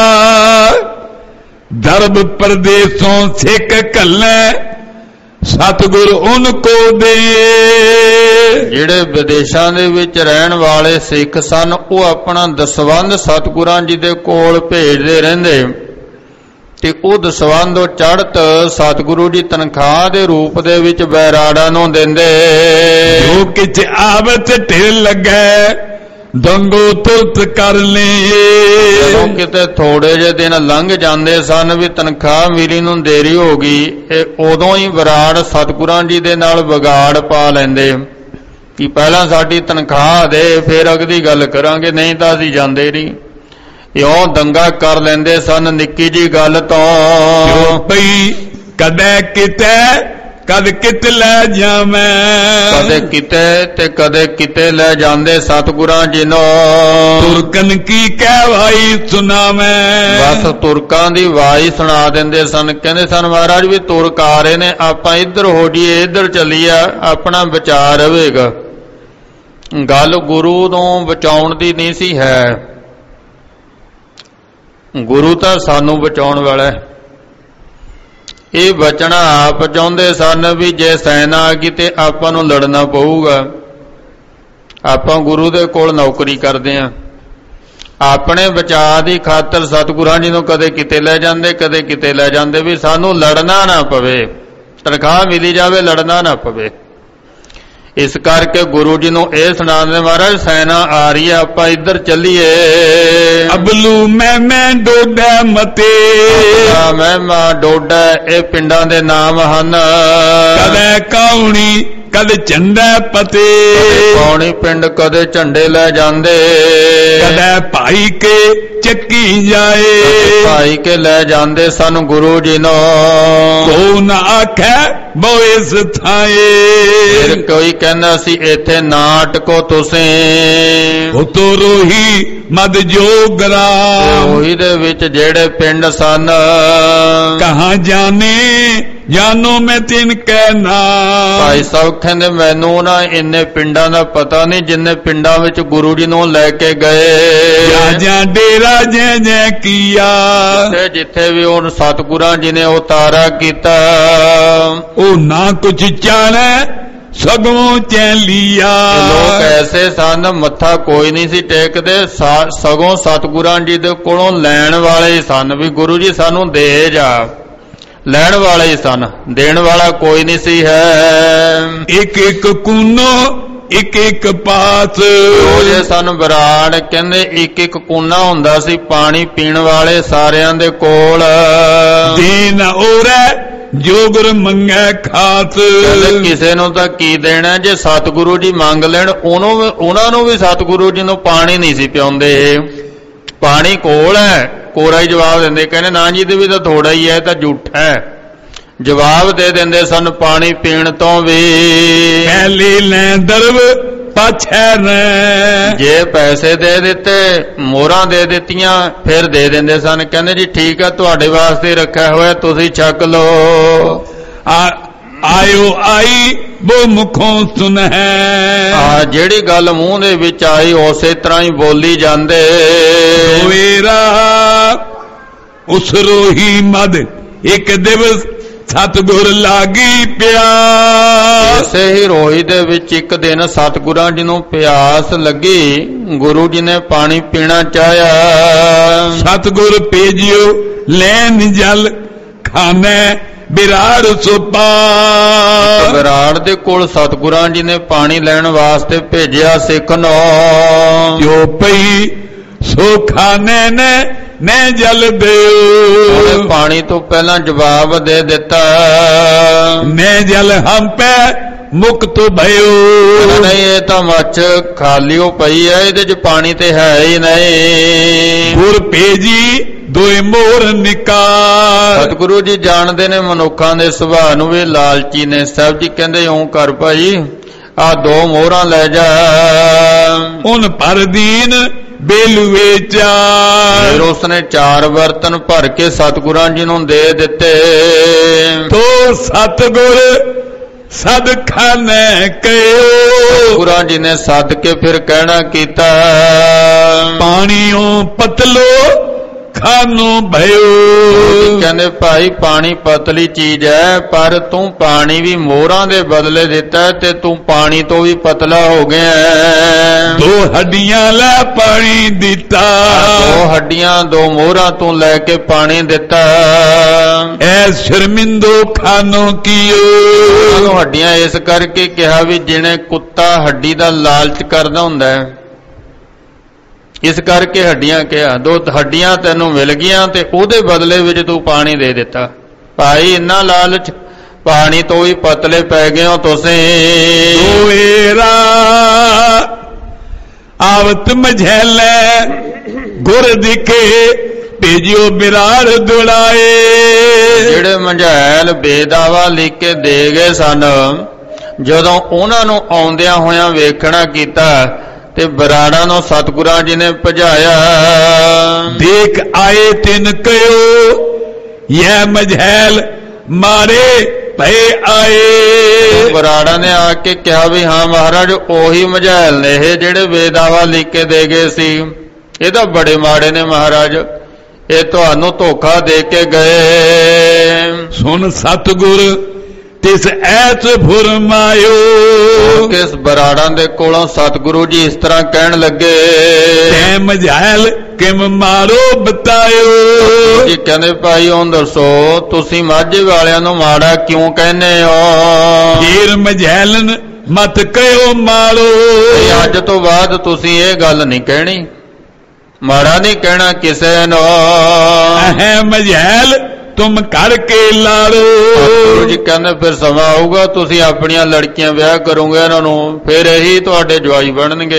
ਦਰਬ ਪਰਦੇਸੋਂ ਸਿੱਖ ਘੱਲੇ ਸਤਿਗੁਰ ਉਨ ਕੋ ਦੇ। ਜਿਹੜੇ ਵਿਦੇਸ਼ਾਂ ਦੇ ਵਿੱਚ ਰਹਿਣ ਵਾਲੇ ਸਿੱਖ ਸਨ ਉਹ ਆਪਣਾ ਦਸਵੰਧ ਸਤਿਗੁਰਾਂ ਜੀ ਦੇ ਕੋਲ ਭੇਜਦੇ ਰਹਿੰਦੇ ਤੇ ਉਹ ਦਸਵੰਧ ਚੜ੍ਹਤ ਸਤਿਗੁਰੂ ਜੀ ਤਨਖਾਹ ਦੇ ਰੂਪ ਦੇ ਵਿੱਚ ਬੈਰਾੜਾਂ ਨੂੰ ਦਿੰਦੇ। ਜੋ ਕਿਛ ਆਵਤ ਢਿਰ ਲੱਗੇ ਦੰਗੋ ਤੁਰਤ ਕਰ ਲਈ। ਜਦੋਂ ਕਿਤੇ ਥੋੜੇ ਜਿਹੇ ਦਿਨ ਲੰਘ ਜਾਂਦੇ ਸਨ ਵੀ ਤਨਖਾਹ ਮੇਰੀ ਨੂੰ ਦੇਰੀ ਹੋ ਗਈ, ਇਹ ਉਦੋਂ ਹੀ ਬਰਾੜ ਸਤਿਗੁਰਾਂ ਜੀ ਦੇ ਨਾਲ ਵਿਗਾੜ ਪਾ ਲੈਂਦੇ ਕਿ ਪਹਿਲਾਂ ਸਾਡੀ ਤਨਖਾਹ ਦੇ ਫਿਰ ਅਗਲੀ ਗੱਲ ਕਰਾਂਗੇ, ਨਹੀਂ ਤਾਂ ਅਸੀਂ ਜਾਂਦੇ ਨਹੀਂ। ਇਉਂ ਦੰਗਾ ਕਰ ਲੈਂਦੇ ਸਨ ਨਿੱਕੀ ਜੀ ਗੱਲ ਤੋਂ। ਪਈ ਕਦੇ ਕਿਤੇ ਕਦ ਕਿਤ ਲੈ ਜਾਵੇਂ। ਕਦੇ ਕਿਤੇ ਤੇ ਕਦੇ ਕਿਤੇ ਲੈ ਜਾਂਦੇ ਸਤਿਗੁਰਾਂ ਜੀ ਨੂੰ। ਤੁਰਕਨ ਕੀ ਕਹਿਵਾਈ ਸੁਣਾਵੇਂ। ਬਸ ਤੁਰਕਾਂ ਦੀ ਆਵਾਜ਼ ਸੁਣਾ ਦਿੰਦੇ ਸਨ। ਕਹਿੰਦੇ ਸਨ ਮਹਾਰਾਜ ਵੀ ਤੁਰਕ ਆ ਰਹੇ ਨੇ, ਆਪਾਂ ਇੱਧਰ ਹੋ ਜਾਈਏ, ਇੱਧਰ ਚੱਲੀਏ, ਆਪਣਾ ਬਚਾ ਰਹੇਗਾ। ਗੱਲ ਗੁਰੂ ਨੂੰ ਬਚਾਉਣ ਦੀ ਨਹੀਂ ਸੀ ਹੈ, ਗੁਰੂ ਤਾਂ ਸਾਨੂੰ ਬਚਾਉਣ ਵਾਲਾ ਹੈ। ਇਹ ਬਚਣਾ ਆਪ ਚਾਹੁੰਦੇ ਸਨ ਵੀ ਜੇ ਸੈਨਾ ਆ ਗਈ ਤੇ ਆਪਾਂ ਨੂੰ ਲੜਨਾ ਪਊਗਾ। ਆਪਾਂ ਗੁਰੂ ਦੇ ਕੋਲ ਨੌਕਰੀ ਕਰਦੇ ਆਂ। ਆਪਣੇ ਬਚਾਅ ਦੀ ਖਾਤਰ ਸਤਿਗੁਰਾਂ ਜੀ ਨੂੰ ਕਦੇ ਕਿਤੇ ਲੈ ਜਾਂਦੇ, ਕਦੇ ਕਿਤੇ ਲੈ ਜਾਂਦੇ ਵੀ ਸਾਨੂੰ ਲੜਨਾ ਨਾ ਪਵੇ, ਤਨਖਾਹ ਮਿਲੀ ਜਾਵੇ, ਲੜਨਾ ਨਾ ਪਵੇ। ਇਸ ਕਰਕੇ ਗੁਰੂ ਜੀ ਨੂੰ ਇਹ ਸੁਣਾਉਂਦੇ ਮਹਾਰਾਜ ਸੈਨਾ ਆ ਰਹੀ ਹੈ, ਆਪਾਂ ਇੱਧਰ ਚੱਲੀਏ। ਅਬਲੂ ਮੈਂ ਡੋਡਾ ਮਤੇ। ਮੈਂ ਡੋਡਾ ਇਹ ਪਿੰਡਾਂ ਦੇ ਨਾਮ ਹਨ। ਕਦੇ ਕਾਉਣੀ ਕਦੇ ਝੰਡਾ ਪਤੇ। ਕੌਣੀ ਪਿੰਡ ਕਦੇ ਝੰਡੇ ਲੈ ਜਾਂਦੇ। ਕਦੇ ਭਾਈ ਕੇ ਚੱਕੀ ਜਾਏ। ਭਾਈ ਕੇ ਲੈ ਜਾਂਦੇ ਸਨ ਗੁਰੂ ਜੀ ਨੂੰ, ਕੋ ਨਾ ਆਖੈ ਬਹੁ ਇਸ ਥਾਏ। ਫਿਰ ਕੋਈ ਕਹਿੰਦਾ ਸੀ ਇੱਥੇ ਨਾ ਅਟਕੋ ਤੁਸੀਂ। ਉਤੋ ਰੋਹੀ ਮਦ ਜੋਗਰਾ, ਉਹੀ ਦੇ ਵਿੱਚ ਜਿਹੜੇ ਪਿੰਡ ਸਨ, ਕਹਾਂ ਜਾਣੇ ਜਾਨੋ ਮੈਂ ਤਿਨ ਕਹਿਣਾ। ਭਾਈ ਸਾਹਿਬ ਕਹਿੰਦੇ ਮੈਨੂੰ ਨਾ ਇੰਨੇ ਪਿੰਡਾਂ ਦਾ ਪਤਾ ਨਹੀਂ ਜਿੰਨੇ ਪਿੰਡਾਂ ਵਿੱਚ ਗੁਰੂ ਜੀ ਨੂੰ ਲੈ ਕੇ ਗਏ। ਜਾਂ ਡੇਰਾ ਜੈ ਜੈ ਕੀਆ, ਜਿੱਥੇ ਵੀ ਉਹ ਸਤਿਗੁਰਾਂ ਜੀ ਨੇ ਉਤਾਰਾ ਕੀਤਾ, ਉਹ ਨਾ ਕੁਛ ਜਾਣੈ ਸਗੋਂ ਚੈ ਲਿਆ। ਲੋਕ ਐਸੇ ਸਨ ਮੱਥਾ ਕੋਈ ਨਹੀਂ ਸੀ ਟੇਕਦੇ, ਸਗੋਂ ਸਤਿਗੁਰਾਂ ਜੀ ਦੇ ਕੋਲੋਂ ਲੈਣ ਵਾਲੇ ਹੀ ਸਨ ਵੀ ਗੁਰੂ ਜੀ ਸਾਨੂੰ ਦੇ ਜਾ। ਲੈਣ ਵਾਲੇ ਹੀ ਸਨ, ਦੇਣ ਵਾਲਾ ਕੋਈ ਨਹੀਂ ਸੀ ਹੈ। ਇੱਕ ਇੱਕ ਕੂਨੋ ਇੱਕ ਇੱਕ ਪਾਸ, ਉਹਦੇ ਸਨ ਬਰਾੜ ਕਹਿੰਦੇ ਇੱਕ ਇੱਕ ਕੂਨਾ ਹੁੰਦਾ ਸੀ ਪਾਣੀ ਪੀਣ ਵਾਲੇ ਸਾਰਿਆਂ ਦੇ ਕੋਲ। ਦੇਨ ਔਰੈ ਜੋ ਗੁਰ ਮੰਗੈ ਖਾਸ, ਕਿਸੇ ਨੂੰ ਤਾਂ ਕੀ ਦੇਣਾ ਜੇ ਸਤਿਗੁਰੂ ਜੀ ਮੰਗ ਲੈਣ ਉਹਨਾਂ ਨੂੰ ਵੀ ਸਤਿਗੁਰੂ ਜੀ ਨੂੰ ਪਾਣੀ ਨਹੀਂ ਸੀ ਪਿਆਉਂਦੇ। ਪਾਣੀ ਕੋਲ ਹੈ, ਕੋਰਾ ਹੀ ਜਵਾਬ ਦਿੰਦੇ, ਕਹਿੰਦੇ ਨਾ ਜੀ ਤੇ ਵੀ ਤਾਂ ਥੋੜਾ ਹੀ ਹੈ, ਤਾਂ ਝੂਠਾ ਹੈ। ਜਵਾਬ ਦੇ ਦਿੰਦੇ ਸਨ ਪਾਣੀ ਪੀਣ ਤੋਂ ਵੀ। ਪਹਿਲੇ ਲੈ ਦਰਵ ਪਾਛੈ ਰਹਿ, ਜੇ ਪੈਸੇ ਦੇ ਦਿੱਤੇ ਮੋਹਰਾਂ ਦੇ ਦਿੱਤੀਆਂ ਫਿਰ ਦੇ ਦਿੰਦੇ ਸਨ, ਕਹਿੰਦੇ ਜੀ ਠੀਕ ਹੈ ਤੁਹਾਡੇ ਵਾਸਤੇ ਰੱਖਿਆ ਹੋਇਆ ਤੁਸੀਂ ਛਕ ਲਓ। ਆਇਓ ਆਈ ਬੋ ਮੁਖੋਂ ਸੁਨਹਿ, ਜਿਹੜੀ ਗੱਲ ਮੂੰਹ ਦੇ ਵਿੱਚ ਆਈ ਉਸੇ ਤਰ੍ਹਾਂ ਹੀ ਬੋਲੀ ਜਾਂਦੇ। ਵੇਰਾ ਉਸ ਰੋਹੀ ਮਦ ਇੱਕ ਦਿਵਸ ਸਤਿਗੁਰ ਲਾਗੀ ਪਿਆਸ। ਇਸੇ ਹੀ ਰੋਹੀ ਦੇ ਵਿੱਚ ਇੱਕ ਦਿਨ ਸਤਿਗੁਰਾਂ ਜੀ ਨੂੰ ਪਿਆਸ ਲੱਗੀ, ਗੁਰੂ ਜੀ ਨੇ ਪਾਣੀ ਪੀਣਾ ਚਾਹਿਆ। ਸਤਿਗੁਰ ਭੇਜਿਓ ਲੈਣ ਜਲ ਖਾਣੇ ਬਿਰਾੜ ਸੁਪਾ, ਬਿਰਾੜ ਦੇ ਕੋਲ ਸਤਿਗੁਰਾਂ ਜੀ ਨੇ ਪਾਣੀ ਲੈਣ ਵਾਸਤੇ ਭੇਜਿਆ ਸਿੱਖ ਨੂੰ। ਜੋ ਪਈ ਸੋ ਖਾਣੇ ਨੇ ਮੈਂ ਜਲ ਦਿਓ, ਪਾਣੀ ਤੋਂ ਪਹਿਲਾਂ ਜਵਾਬ ਦੇ ਦਿੱਤਾ ਮੈਂ ਜਲ ਹਮ ਪੈ ਮੁਕਤ ਭਇਓ। ਨਹੀਂ ਇਹ ਤਾਂ ਮੱਛ ਖਾਲੀਓ ਪਈ ਹੈ, ਇਹਦੇ ਚ ਪਾਣੀ ਤੇ ਹੈ ਹੀ ਨਹੀਂ। ਗੁਰ ਭੇਜੀ ਦੋਏ ਮੋਹਰ ਨਿਕਾਲ, ਸਤਿਗੁਰੂ ਜੀ ਜਾਣਦੇ ਨੇ ਮਨੁੱਖਾਂ ਦੇ ਸੁਭਾਅ ਨੂੰ ਵੀ ਲਾਲਚੀ ਨੇ। ਸਾਹਿਬ ਜੀ ਕਹਿੰਦੇ ਇਉਂ ਕਰ ਭਾਈ ਆਹ 2 ਮੋਹਰਾਂ ਲੈ ਜਾ। ਉਨ ਪਰ ਦੀਨ ਬੇਲੂਏ ਚਾਰ, ਫਿਰ ਉਸਨੇ 4 ਬਰਤਨ ਭਰ ਕੇ ਸਤਿਗੁਰਾਂ ਜੀ ਨੂੰ ਦੇ ਦਿੱਤੇ। ਤੋ ਸਤਿਗੁਰ ਸਦ ਖਾਨੇ ਕਹਿਓ, ਗੁਰਾਂ ਜੀ ਨੇ ਸੱਦ ਕੇ ਫਿਰ ਕਹਿਣਾ ਕੀਤਾ ਪਾਣੀਓ ਪਤਲੋ ਖਾਨੋ ਭਇਓ। ਕਹਿੰਦੇ ਭਾਈ ਪਾਣੀ ਪਤਲੀ ਚੀਜ਼ ਹੈ, ਪਰ ਤੂੰ ਪਾਣੀ ਵੀ ਮੋਹਰਾਂ ਦੇ ਬਦਲੇ ਦਿੱਤਾ ਤੇ ਤੂੰ ਪਾਣੀ ਤੋਂ ਵੀ ਪਤਲਾ ਹੋ ਗਿਆ। 2 ਹੱਡੀਆਂ ਲੈ ਪਾਣੀ ਦਿੱਤਾ, 2 ਹੱਡੀਆਂ 2 ਮੋਹਰਾਂ ਤੂੰ ਲੈ ਕੇ ਪਾਣੀ ਦਿੱਤਾ। ਐ ਸ਼ਰਮਿੰਦੋ ਖਾਨੋ ਕੀਓ, ਹੱਡੀਆਂ ਇਸ ਕਰਕੇ ਕਿਹਾ ਵੀ ਜਿਵੇਂ ਕੁੱਤਾ ਹੱਡੀ ਦਾ ਲਾਲਚ ਕਰਦਾ ਹੁੰਦਾ ਹੈ, ਇਸ ਕਰਕੇ ਹੱਡੀਆਂ ਕਿਹਾ। 2 ਹੱਡੀਆਂ ਤੈਨੂੰ ਮਿਲ ਗਈਆਂ ਤੇ ਉਹਦੇ ਬਦਲੇ ਵਿੱਚ ਤੂੰ ਪਾਣੀ ਦੇ ਦਿੱਤਾ। ਭਾਈ ਇੰਨਾ ਲਾਲਚ, ਪਾਣੀ ਤੋਂ ਵੀ ਪਤਲੇ ਪੈ ਗਏ ਹੋ ਤੁਸੀਂ। ਦੋਏਰਾ ਆਵਤ ਮਝੈਲੇ ਗੁਰ ਦਿਖੇ ਭੇਜਿਓ ਬਿਰਾੜ ਦੁੜਾਏ। ਜਿਹੜੇ ਮੰਝੈਲ ਬੇਦਾਵਾ ਲਿਖ ਕੇ ਦੇ ਗਏ ਸਨ, ਜਦੋਂ ਉਹਨਾਂ ਨੂੰ ਆਉਂਦਿਆਂ ਹੋਇਆਂ ਵੇਖਣਾ ਕੀਤਾ ਤੇ ਬਰਾੜਾਂ ਨੂੰ ਸਤਿਗੁਰਾਂ ਜੀ ਨੇ ਭਜਾਇਆ। ਦੇਖ ਆਏ ਤਿਨ ਕਹਿਓ ਇਹ ਮਝੈਲ ਮਾਰੇ ਭਏ ਆਏ। ਬਰਾੜਾਂ ਨੇ ਆ ਕੇ ਕਿਹਾ ਵੀ ਹਾਂ ਮਹਾਰਾਜ ਉਹੀ ਮਝੈਲ ਨੇ ਇਹ ਜਿਹੜੇ ਬੇਦਾਵਾ ਲਿਖ ਕੇ ਦੇ ਗਏ ਸੀ, ਇਹ ਤਾਂ ਬੜੇ ਮਾੜੇ ਨੇ ਮਹਾਰਾਜ, ਇਹ ਤੁਹਾਨੂੰ ਧੋਖਾ ਦੇ ਕੇ ਗਏ। ਸੁਣ ਸਤਿਗੁਰ ਤਿਸ ਐਸ ਫੁਰਮਾਇਓ, ਕਿਸ ਬਰਾੜਾਂ ਦੇ ਕੋਲੋਂ ਸਤਿਗੁਰੂ ਜੀ ਇਸ ਤਰ੍ਹਾਂ ਕਹਿਣ ਲੱਗੇ ਤੈ ਮਝੈਲ ਕਿਮ ਮਾਰੋ ਬਤਾਇਓ। ਜੀ ਕਹਿੰਦੇ ਭਾਈ ਉਹ ਦੱਸੋ ਤੁਸੀਂ ਮਾਝੇ ਵਾਲਿਆਂ ਨੂੰ ਮਾੜਾ ਕਿਉਂ ਕਹਿੰਦੇ ਹੋ? ਫੇਰ ਮਝੈਲਨ ਮਤ ਕਹਿਓ ਮਾਰੋ, ਅੱਜ ਤੋਂ ਬਾਅਦ ਤੁਸੀਂ ਇਹ ਗੱਲ ਨਹੀਂ ਕਹਿਣੀ, ਮਾੜਾ ਨਹੀਂ ਕਹਿਣਾ ਕਿਸੇ ਨੂੰ। ਹੈ ਮਝੈਲ ਤੁਮ ਕਰਕੇ ਲਾੜੋ। ਗੁਰੂ ਜੀ ਕਹਿੰਦੇ ਫਿਰ ਸਮਾਂ ਆਊਗਾ ਤੁਸੀਂ ਆਪਣੀਆਂ ਲੜਕੀਆਂ ਵਿਆਹ ਕਰੋਗੇ ਇਹਨਾਂ ਨੂੰ, ਫਿਰ ਇਹੀ ਤੁਹਾਡੇ ਜਵਾਈ ਬਣਨਗੇ,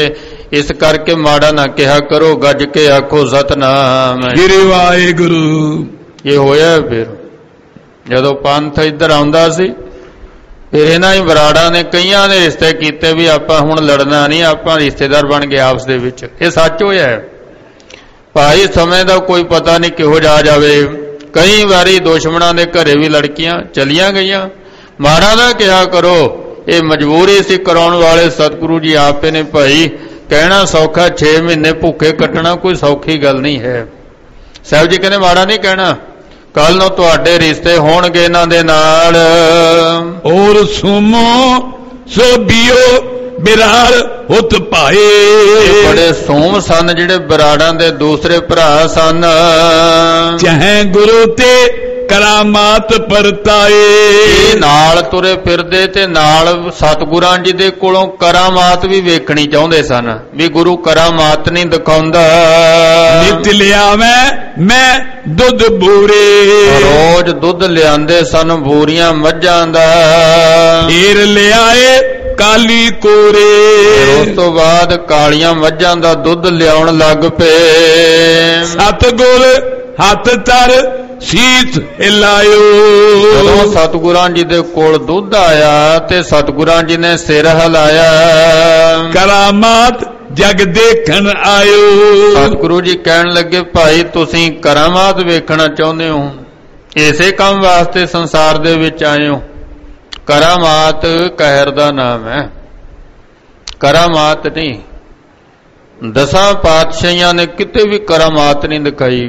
ਇਸ ਕਰਕੇ ਮਾੜਾ ਨਾ ਕਿਹਾ ਕਰੋ, ਗੱਜ ਕੇ ਆਖੋ ਸਤਨਾਮ। ਸ੍ਰੀ ਵਾਹਿਗੁਰੂ। ਇਹ ਹੋਇਆ ਫਿਰ ਜਦੋਂ ਪੰਥ ਇੱਧਰ ਆਉਂਦਾ ਸੀ, ਫਿਰ ਇਹਨਾਂ ਹੀ ਬਰਾੜਾਂ ਨੇ ਕਈਆਂ ਨੇ ਰਿਸ਼ਤੇ ਕੀਤੇ ਵੀ ਆਪਾਂ ਹੁਣ ਲੜਨਾ ਨਹੀਂ, ਆਪਾਂ ਰਿਸ਼ਤੇਦਾਰ ਬਣ ਗਏ ਆਪਸ ਦੇ ਵਿੱਚ। ਇਹ ਸੱਚ ਹੋਇਆ ਭਾਈ। ਸਮੇਂ ਦਾ ਕੋਈ ਪਤਾ ਨਹੀਂ ਕਿਹੋ ਜਾ ਜਾਵੇ। ਕਈ ਵਾਰੀ ਦੁਸ਼ਮਣਾਂ ਦੇ ਘਰੇ ਵੀ ਲੜਕੀਆਂ ਚਲੀਆਂ ਗਈਆਂ। ਮਾੜਾ ਨਾ ਕਿਹਾ ਕਰੋ, ਇਹ ਮਜਬੂਰੀ ਸੀ ਕਰਾਉਣ ਵਾਲੇ ਸਤਿਗੁਰੂ ਜੀ ਆਪੇ ਨੇ ਭਾਈ। ਕਹਿਣਾ ਸੌਖਾ, 6 ਮਹੀਨੇ ਭੁੱਖੇ ਕੱਟਣਾ ਕੋਈ ਸੌਖੀ ਗੱਲ ਨਹੀਂ ਹੈ। ਸਾਹਿਬ ਜੀ ਕਹਿੰਦੇ ਮਾੜਾ ਨਹੀਂ ਕਹਿਣਾ, ਕੱਲ ਨੂੰ ਤੁਹਾਡੇ ਰਿਸ਼ਤੇ ਹੋਣਗੇ ਇਹਨਾਂ ਦੇ ਨਾਲ। ਔਰ ਸੁਮੋ ਸੋਬੀਓ ਬਿਰਾੜ ਹੁਤ ਭਾਏ। ਬੜੇ ਸੋਮ ਸਨ ਜਿਹੜੇ ਬਰਾੜਾਂ ਦੇ ਦੂਸਰੇ ਭਰਾ ਸਨ। ਚਾਹੇ ਗੁਰੂ ਤੇ ਕਰਾਮਾਤ ਪਰਤਾਏ। ਨਾਲ ਤੁਰੇ ਫਿਰਦੇ ਤੇ ਨਾਲ ਸਤਿਗੁਰਾਂ ਜੀ ਦੇ ਕੋਲੋਂ ਕਰਾਮਾਤ ਵੀ ਵੇਖਣੀ ਚਾਹੁੰਦੇ ਸਨ, ਵੀ ਗੁਰੂ ਕਰਾਮਾਤ ਨਹੀਂ ਦਿਖਾਉਂਦਾ। ਨਿਤ ਲਿਆਵੇਂ ਮੈਂ ਦੁੱਧ ਬੂਰੇ। ਰੋਜ਼ ਦੁੱਧ ਲਿਆਂਦੇ ਸਨ ਬੂਰੀਆਂ ਮੱਝਾਂ ਦਾ। ਫੇਰ ਲਿਆਏ ਕਾਲੀ ਕੋਰੇ। ਉਸ ਤੋਂ ਬਾਅਦ ਕਾਲੀਆਂ ਮੱਝਾਂ ਦਾ ਦੁੱਧ ਲਿਆਉਣ ਲੱਗ ਪਏ। ਸਤਿਗੁਰ ਹੱਥ ਧਰ ਸੀਸ ਹਿਲਾਇਓ। ਜਦੋਂ ਸਤਿਗੁਰਾਂ ਜੀ ਦੇ ਕੋਲ ਦੁੱਧ ਆਇਆ ਤੇ ਸਤਿਗੁਰਾਂ ਜੀ ਨੇ ਸਿਰ ਹਿਲਾਇਆ। ਕਰਾਮਾਤ ਜਗ ਦੇਖਣ ਆਇਓ। ਸਤਿਗੁਰੂ ਜੀ ਕਹਿਣ ਲੱਗੇ ਭਾਈ ਤੁਸੀਂ ਕਰਾਮਾਤ ਵੇਖਣਾ ਚਾਹੁੰਦੇ ਹੋ, ਇਸੇ ਕੰਮ ਵਾਸਤੇ ਸੰਸਾਰ ਦੇ ਵਿੱਚ ਆਏ ਹੋ। ਕਰਾਮਾਤ ਕਹਿਰ ਦਾ ਨਾਮ ਹੈ, ਕਰਾਮਾਤ ਨਹੀਂ। 10 ਪਾਤਸ਼ਾਹੀਆਂ ਨੇ ਕਿਤੇ ਵੀ ਕਰਾਮਾਤ ਨਹੀਂ ਦਿਖਾਈ।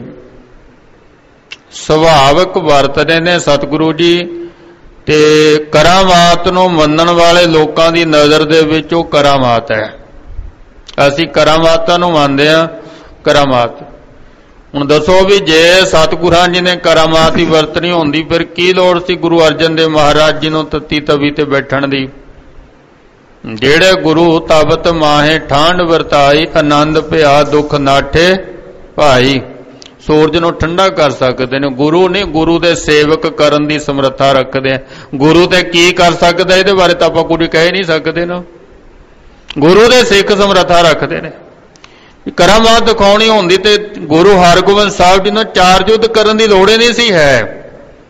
ਸੁਭਾਵਿਕ ਵਰਤਦੇ ਨੇ ਸਤਿਗੁਰੂ ਜੀ, ਤੇ ਕਰਾਮਾਤ ਨੂੰ ਮੰਨਣ ਵਾਲੇ ਲੋਕਾਂ ਦੀ ਨਜ਼ਰ ਦੇ ਵਿੱਚ ਉਹ ਕਰਾਮਾਤ ਹੈ। ਅਸੀਂ ਕਰਾਮਾਤਾਂ ਨੂੰ ਮੰਨਦੇ ਹਾਂ ਕਰਾਮਾਤ। ਹੁਣ ਦੱਸੋ ਵੀ ਜੇ ਸਤਿਗੁਰਾਂ ਜੀ ਨੇ ਕਰਾਮਾਤ ਹੀ ਵਰਤਣੀ ਹੁੰਦੀ ਫਿਰ ਕੀ ਲੋੜ ਸੀ ਗੁਰੂ ਅਰਜਨ ਦੇਵ ਮਹਾਰਾਜ ਜੀ ਨੂੰ ਤੱਤੀ ਤਵੀ ਤੇ ਬੈਠਣ ਦੀ। ਜਿਹੜੇ ਗੁਰੂ ਤਬਤ ਮਾਹੇ ਠਾਂਡ ਵਰਤਾਈ, ਆਨੰਦ ਭਿਆ ਦੁੱਖ ਨਾਠੇ ਭਾਈ। ਸੂਰਜ ਨੂੰ ਠੰਡਾ ਕਰ ਸਕਦੇ ਨੇ, ਗੁਰੂ ਨਹੀਂ। ਗੁਰੂ ਦੇ ਸੇਵਕ ਕਰਨ ਦੀ ਸਮਰੱਥਾ ਰੱਖਦੇ ਆ। ਗੁਰੂ ਤੇ ਕੀ ਕਰ ਸਕਦਾ ਇਹਦੇ ਬਾਰੇ ਤਾਂ ਆਪਾਂ ਕੁਝ ਕਹਿ ਨਹੀਂ ਸਕਦੇ ਨਾ। ਗੁਰੂ ਦੇ ਸਿੱਖ ਸਮਰੱਥਾ ਰੱਖਦੇ ਨੇ। ਕਰਾਮਾਤ ਦਿਖਾਉਣੀ ਹੁੰਦੀ ਤੇ ਗੁਰੂ ਹਰਗੋਬਿੰਦ ਸਾਹਿਬ ਜੀ ਨੂੰ 4 ਯੁੱਧ ਕਰਨ ਦੀ ਲੋੜ ਹੀ ਨਹੀਂ ਸੀ ਹੈ।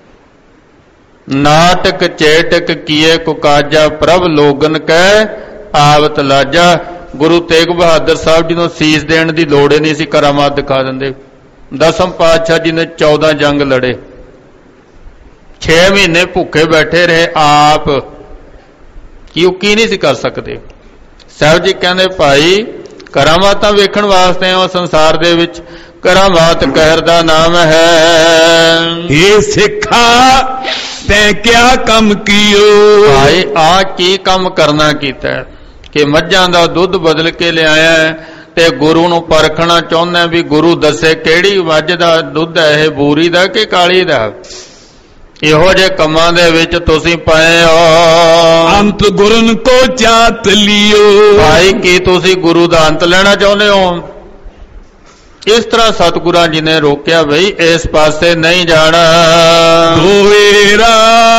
ਨਾਟਕ ਚੇਟਕ ਕੀਏ ਕੁਕਾਜਾ ਪ੍ਰਭ ਲੋਗਨ ਕਹਿ ਆਵਤ ਲਾਜਾ। ਗੁਰੂ ਤੇਗ ਬਹਾਦਰ ਸਾਹਿਬ ਜੀ ਨੂੰ ਸੀਸ ਦੇਣ ਦੀ ਲੋੜ ਹੀ ਨਹੀਂ ਸੀ, ਕਰਾਮਾਤ ਦਿਖਾ ਦਿੰਦੇ। 10ਮ ਪਾਤਸ਼ਾਹ ਜੀ ਨੇ 14 ਜੰਗ ਲੜੇ, 6 ਮਹੀਨੇ ਭੁੱਖੇ ਬੈਠੇ ਰਹੇ ਆਪ। ਕੀ ਨਹੀਂ ਸੀ ਕਰ ਸਕਦੇ। ਸਾਹਿਬ ਜੀ ਕਹਿੰਦੇ ਭਾਈ ਕਰਾਮਾਤਾਂ ਵੇਖਣ ਵਾਸਤੇ ਉਹ ਸੰਸਾਰ ਦੇ ਵਿੱਚ। ਕਰਾਮਾਤ ਕਹਿਰ ਦਾ ਨਾਮ ਹੈ। ਇਹ ਸਿੱਖਾ ਤੈਂ ਕਿਆ ਕੰਮ ਕੀਓ। ਭਾਈ ਆ ਕੀ ਕੰਮ ਕਰਨਾ ਕੀਤਾ ਕਿ ਮੱਝਾਂ ਦਾ ਦੁੱਧ ਬਦਲ ਕੇ ਲਿਆਇਆ ਤੇ ਗੁਰੂ ਨੂੰ ਪਰਖਣਾ ਚਾਹੁੰਦਾ ਵੀ ਗੁਰੂ ਦੱਸੇ ਕਿਹੜੀ ਮੱਝ ਦਾ ਦੁੱਧ ਹੈ, ਇਹ ਬੂਰੀ ਦਾ ਕਿ ਕਾਲੀ ਦਾ। ਇਹੋ ਜਿਹੇ ਕੰਮਾਂ ਦੇ ਵਿੱਚ ਤੁਸੀਂ ਪਏ ਹੋ। ਅੰਤ ਗੁਰਨ ਕੋ ਚਾਤ ਲਿਓ। ਭਾਈ ਕੀ ਤੁਸੀਂ ਗੁਰੂ ਦਾ ਅੰਤ ਲੈਣਾ ਚਾਹੁੰਦੇ ਹੋ? ਇਸ ਤਰ੍ਹਾਂ ਸਤਿਗੁਰਾਂ ਜੀ ਨੇ ਰੋਕਿਆ, ਬਈ ਇਸ ਪਾਸੇ ਨਹੀਂ ਜਾਣਾ। ਦੋਵੇਰਾ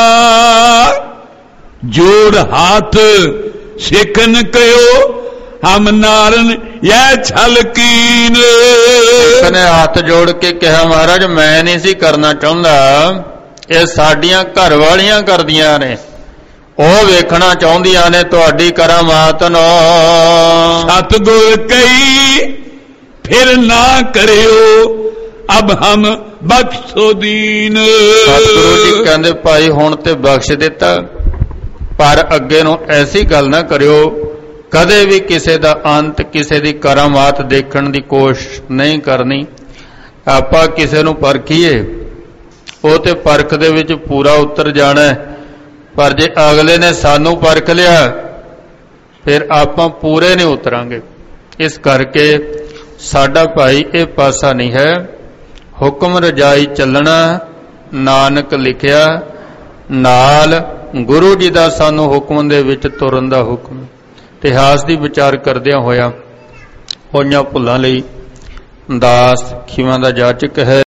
ਜੋੜ ਹੱਥ ਸਿੱਖਨ ਕਯੋ ਹਮ ਨਾਰਨ ਇਹ ਛਲਕੀਨ। ਇੱਕ ਨੇ ਹੱਥ ਜੋੜ ਕੇ ਕਿਹਾ ਮਹਾਰਾਜ ਮੈਂ ਨਹੀਂ ਸੀ ਕਰਨਾ ਚਾਹੁੰਦਾ, ਇਹ ਸਾਡੀਆਂ ਘਰ ਵਾਲੀਆਂ ਕਰਦੀਆਂ ਨੇ, ਉਹ ਵੇਖਣਾ ਚਾਹੁੰਦੀਆਂ ਨੇ ਤੁਹਾਡੀ ਕਰਾਮਾਤ ਨੂੰ। ਸਤਿਗੁਰ ਕਈ ਫਿਰ ਨਾ ਕਰਿਓ ਅਬ ਹਮ ਬਖਸ਼ੋ ਦੀਨ। ਸਤਿਗੁਰੂ ਜੀ ਕਹਿੰਦੇ ਭਾਈ ਹੁਣ ਤੇ ਬਖਸ਼ ਦਿੱਤਾ, ਪਰ ਅੱਗੇ ਨੂੰ ਐਸੀ ਗੱਲ ਨਾ ਕਰਿਓ, ਕਦੇ ਵੀ ਕਿਸੇ ਦਾ ਅੰਤ ਕਿਸੇ ਦੀ ਕਰਾਮਾਤ ਦੇਖਣ ਦੀ ਕੋਸ਼ਿਸ਼ ਨਹੀਂ ਕਰਨੀ। ਆਪਾਂ ਕਿਸੇ ਨੂੰ ਪਰਖੀਏ ਉਹ ਤੇ ਪਰਖ ਦੇ ਵਿੱਚ ਪੂਰਾ ਉਤਰ ਜਾਣਾ, ਪਰ ਜੇ ਅਗਲੇ ਨੇ ਸਾਨੂੰ ਪਰਖ ਲਿਆ ਫਿਰ ਆਪਾਂ ਪੂਰੇ ਨਹੀਂ ਉਤਰਾਂਗੇ। ਇਸ ਕਰਕੇ ਸਾਡਾ ਭਾਈ ਇਹ ਪਾਸਾ ਨਹੀਂ ਹੈ। ਹੁਕਮ ਰਜਾਈ ਚੱਲਣਾ ਨਾਨਕ ਲਿਖਿਆ, ਨਾਲ ਗੁਰੂ ਜੀ ਦਾ ਸਾਨੂੰ ਹੁਕਮ ਦੇ ਵਿੱਚ ਤੁਰਨ ਦਾ ਹੁਕਮ। ਇਤਿਹਾਸ ਦੀ ਵਿਚਾਰ ਕਰਦਿਆਂ ਹੋਇਆ ਹੋਈਆਂ ਭੁੱਲਾਂ ਲਈ ਦਾਸ ਖਿਮਾ ਦਾ ਜਾਚਕ ਹੈ।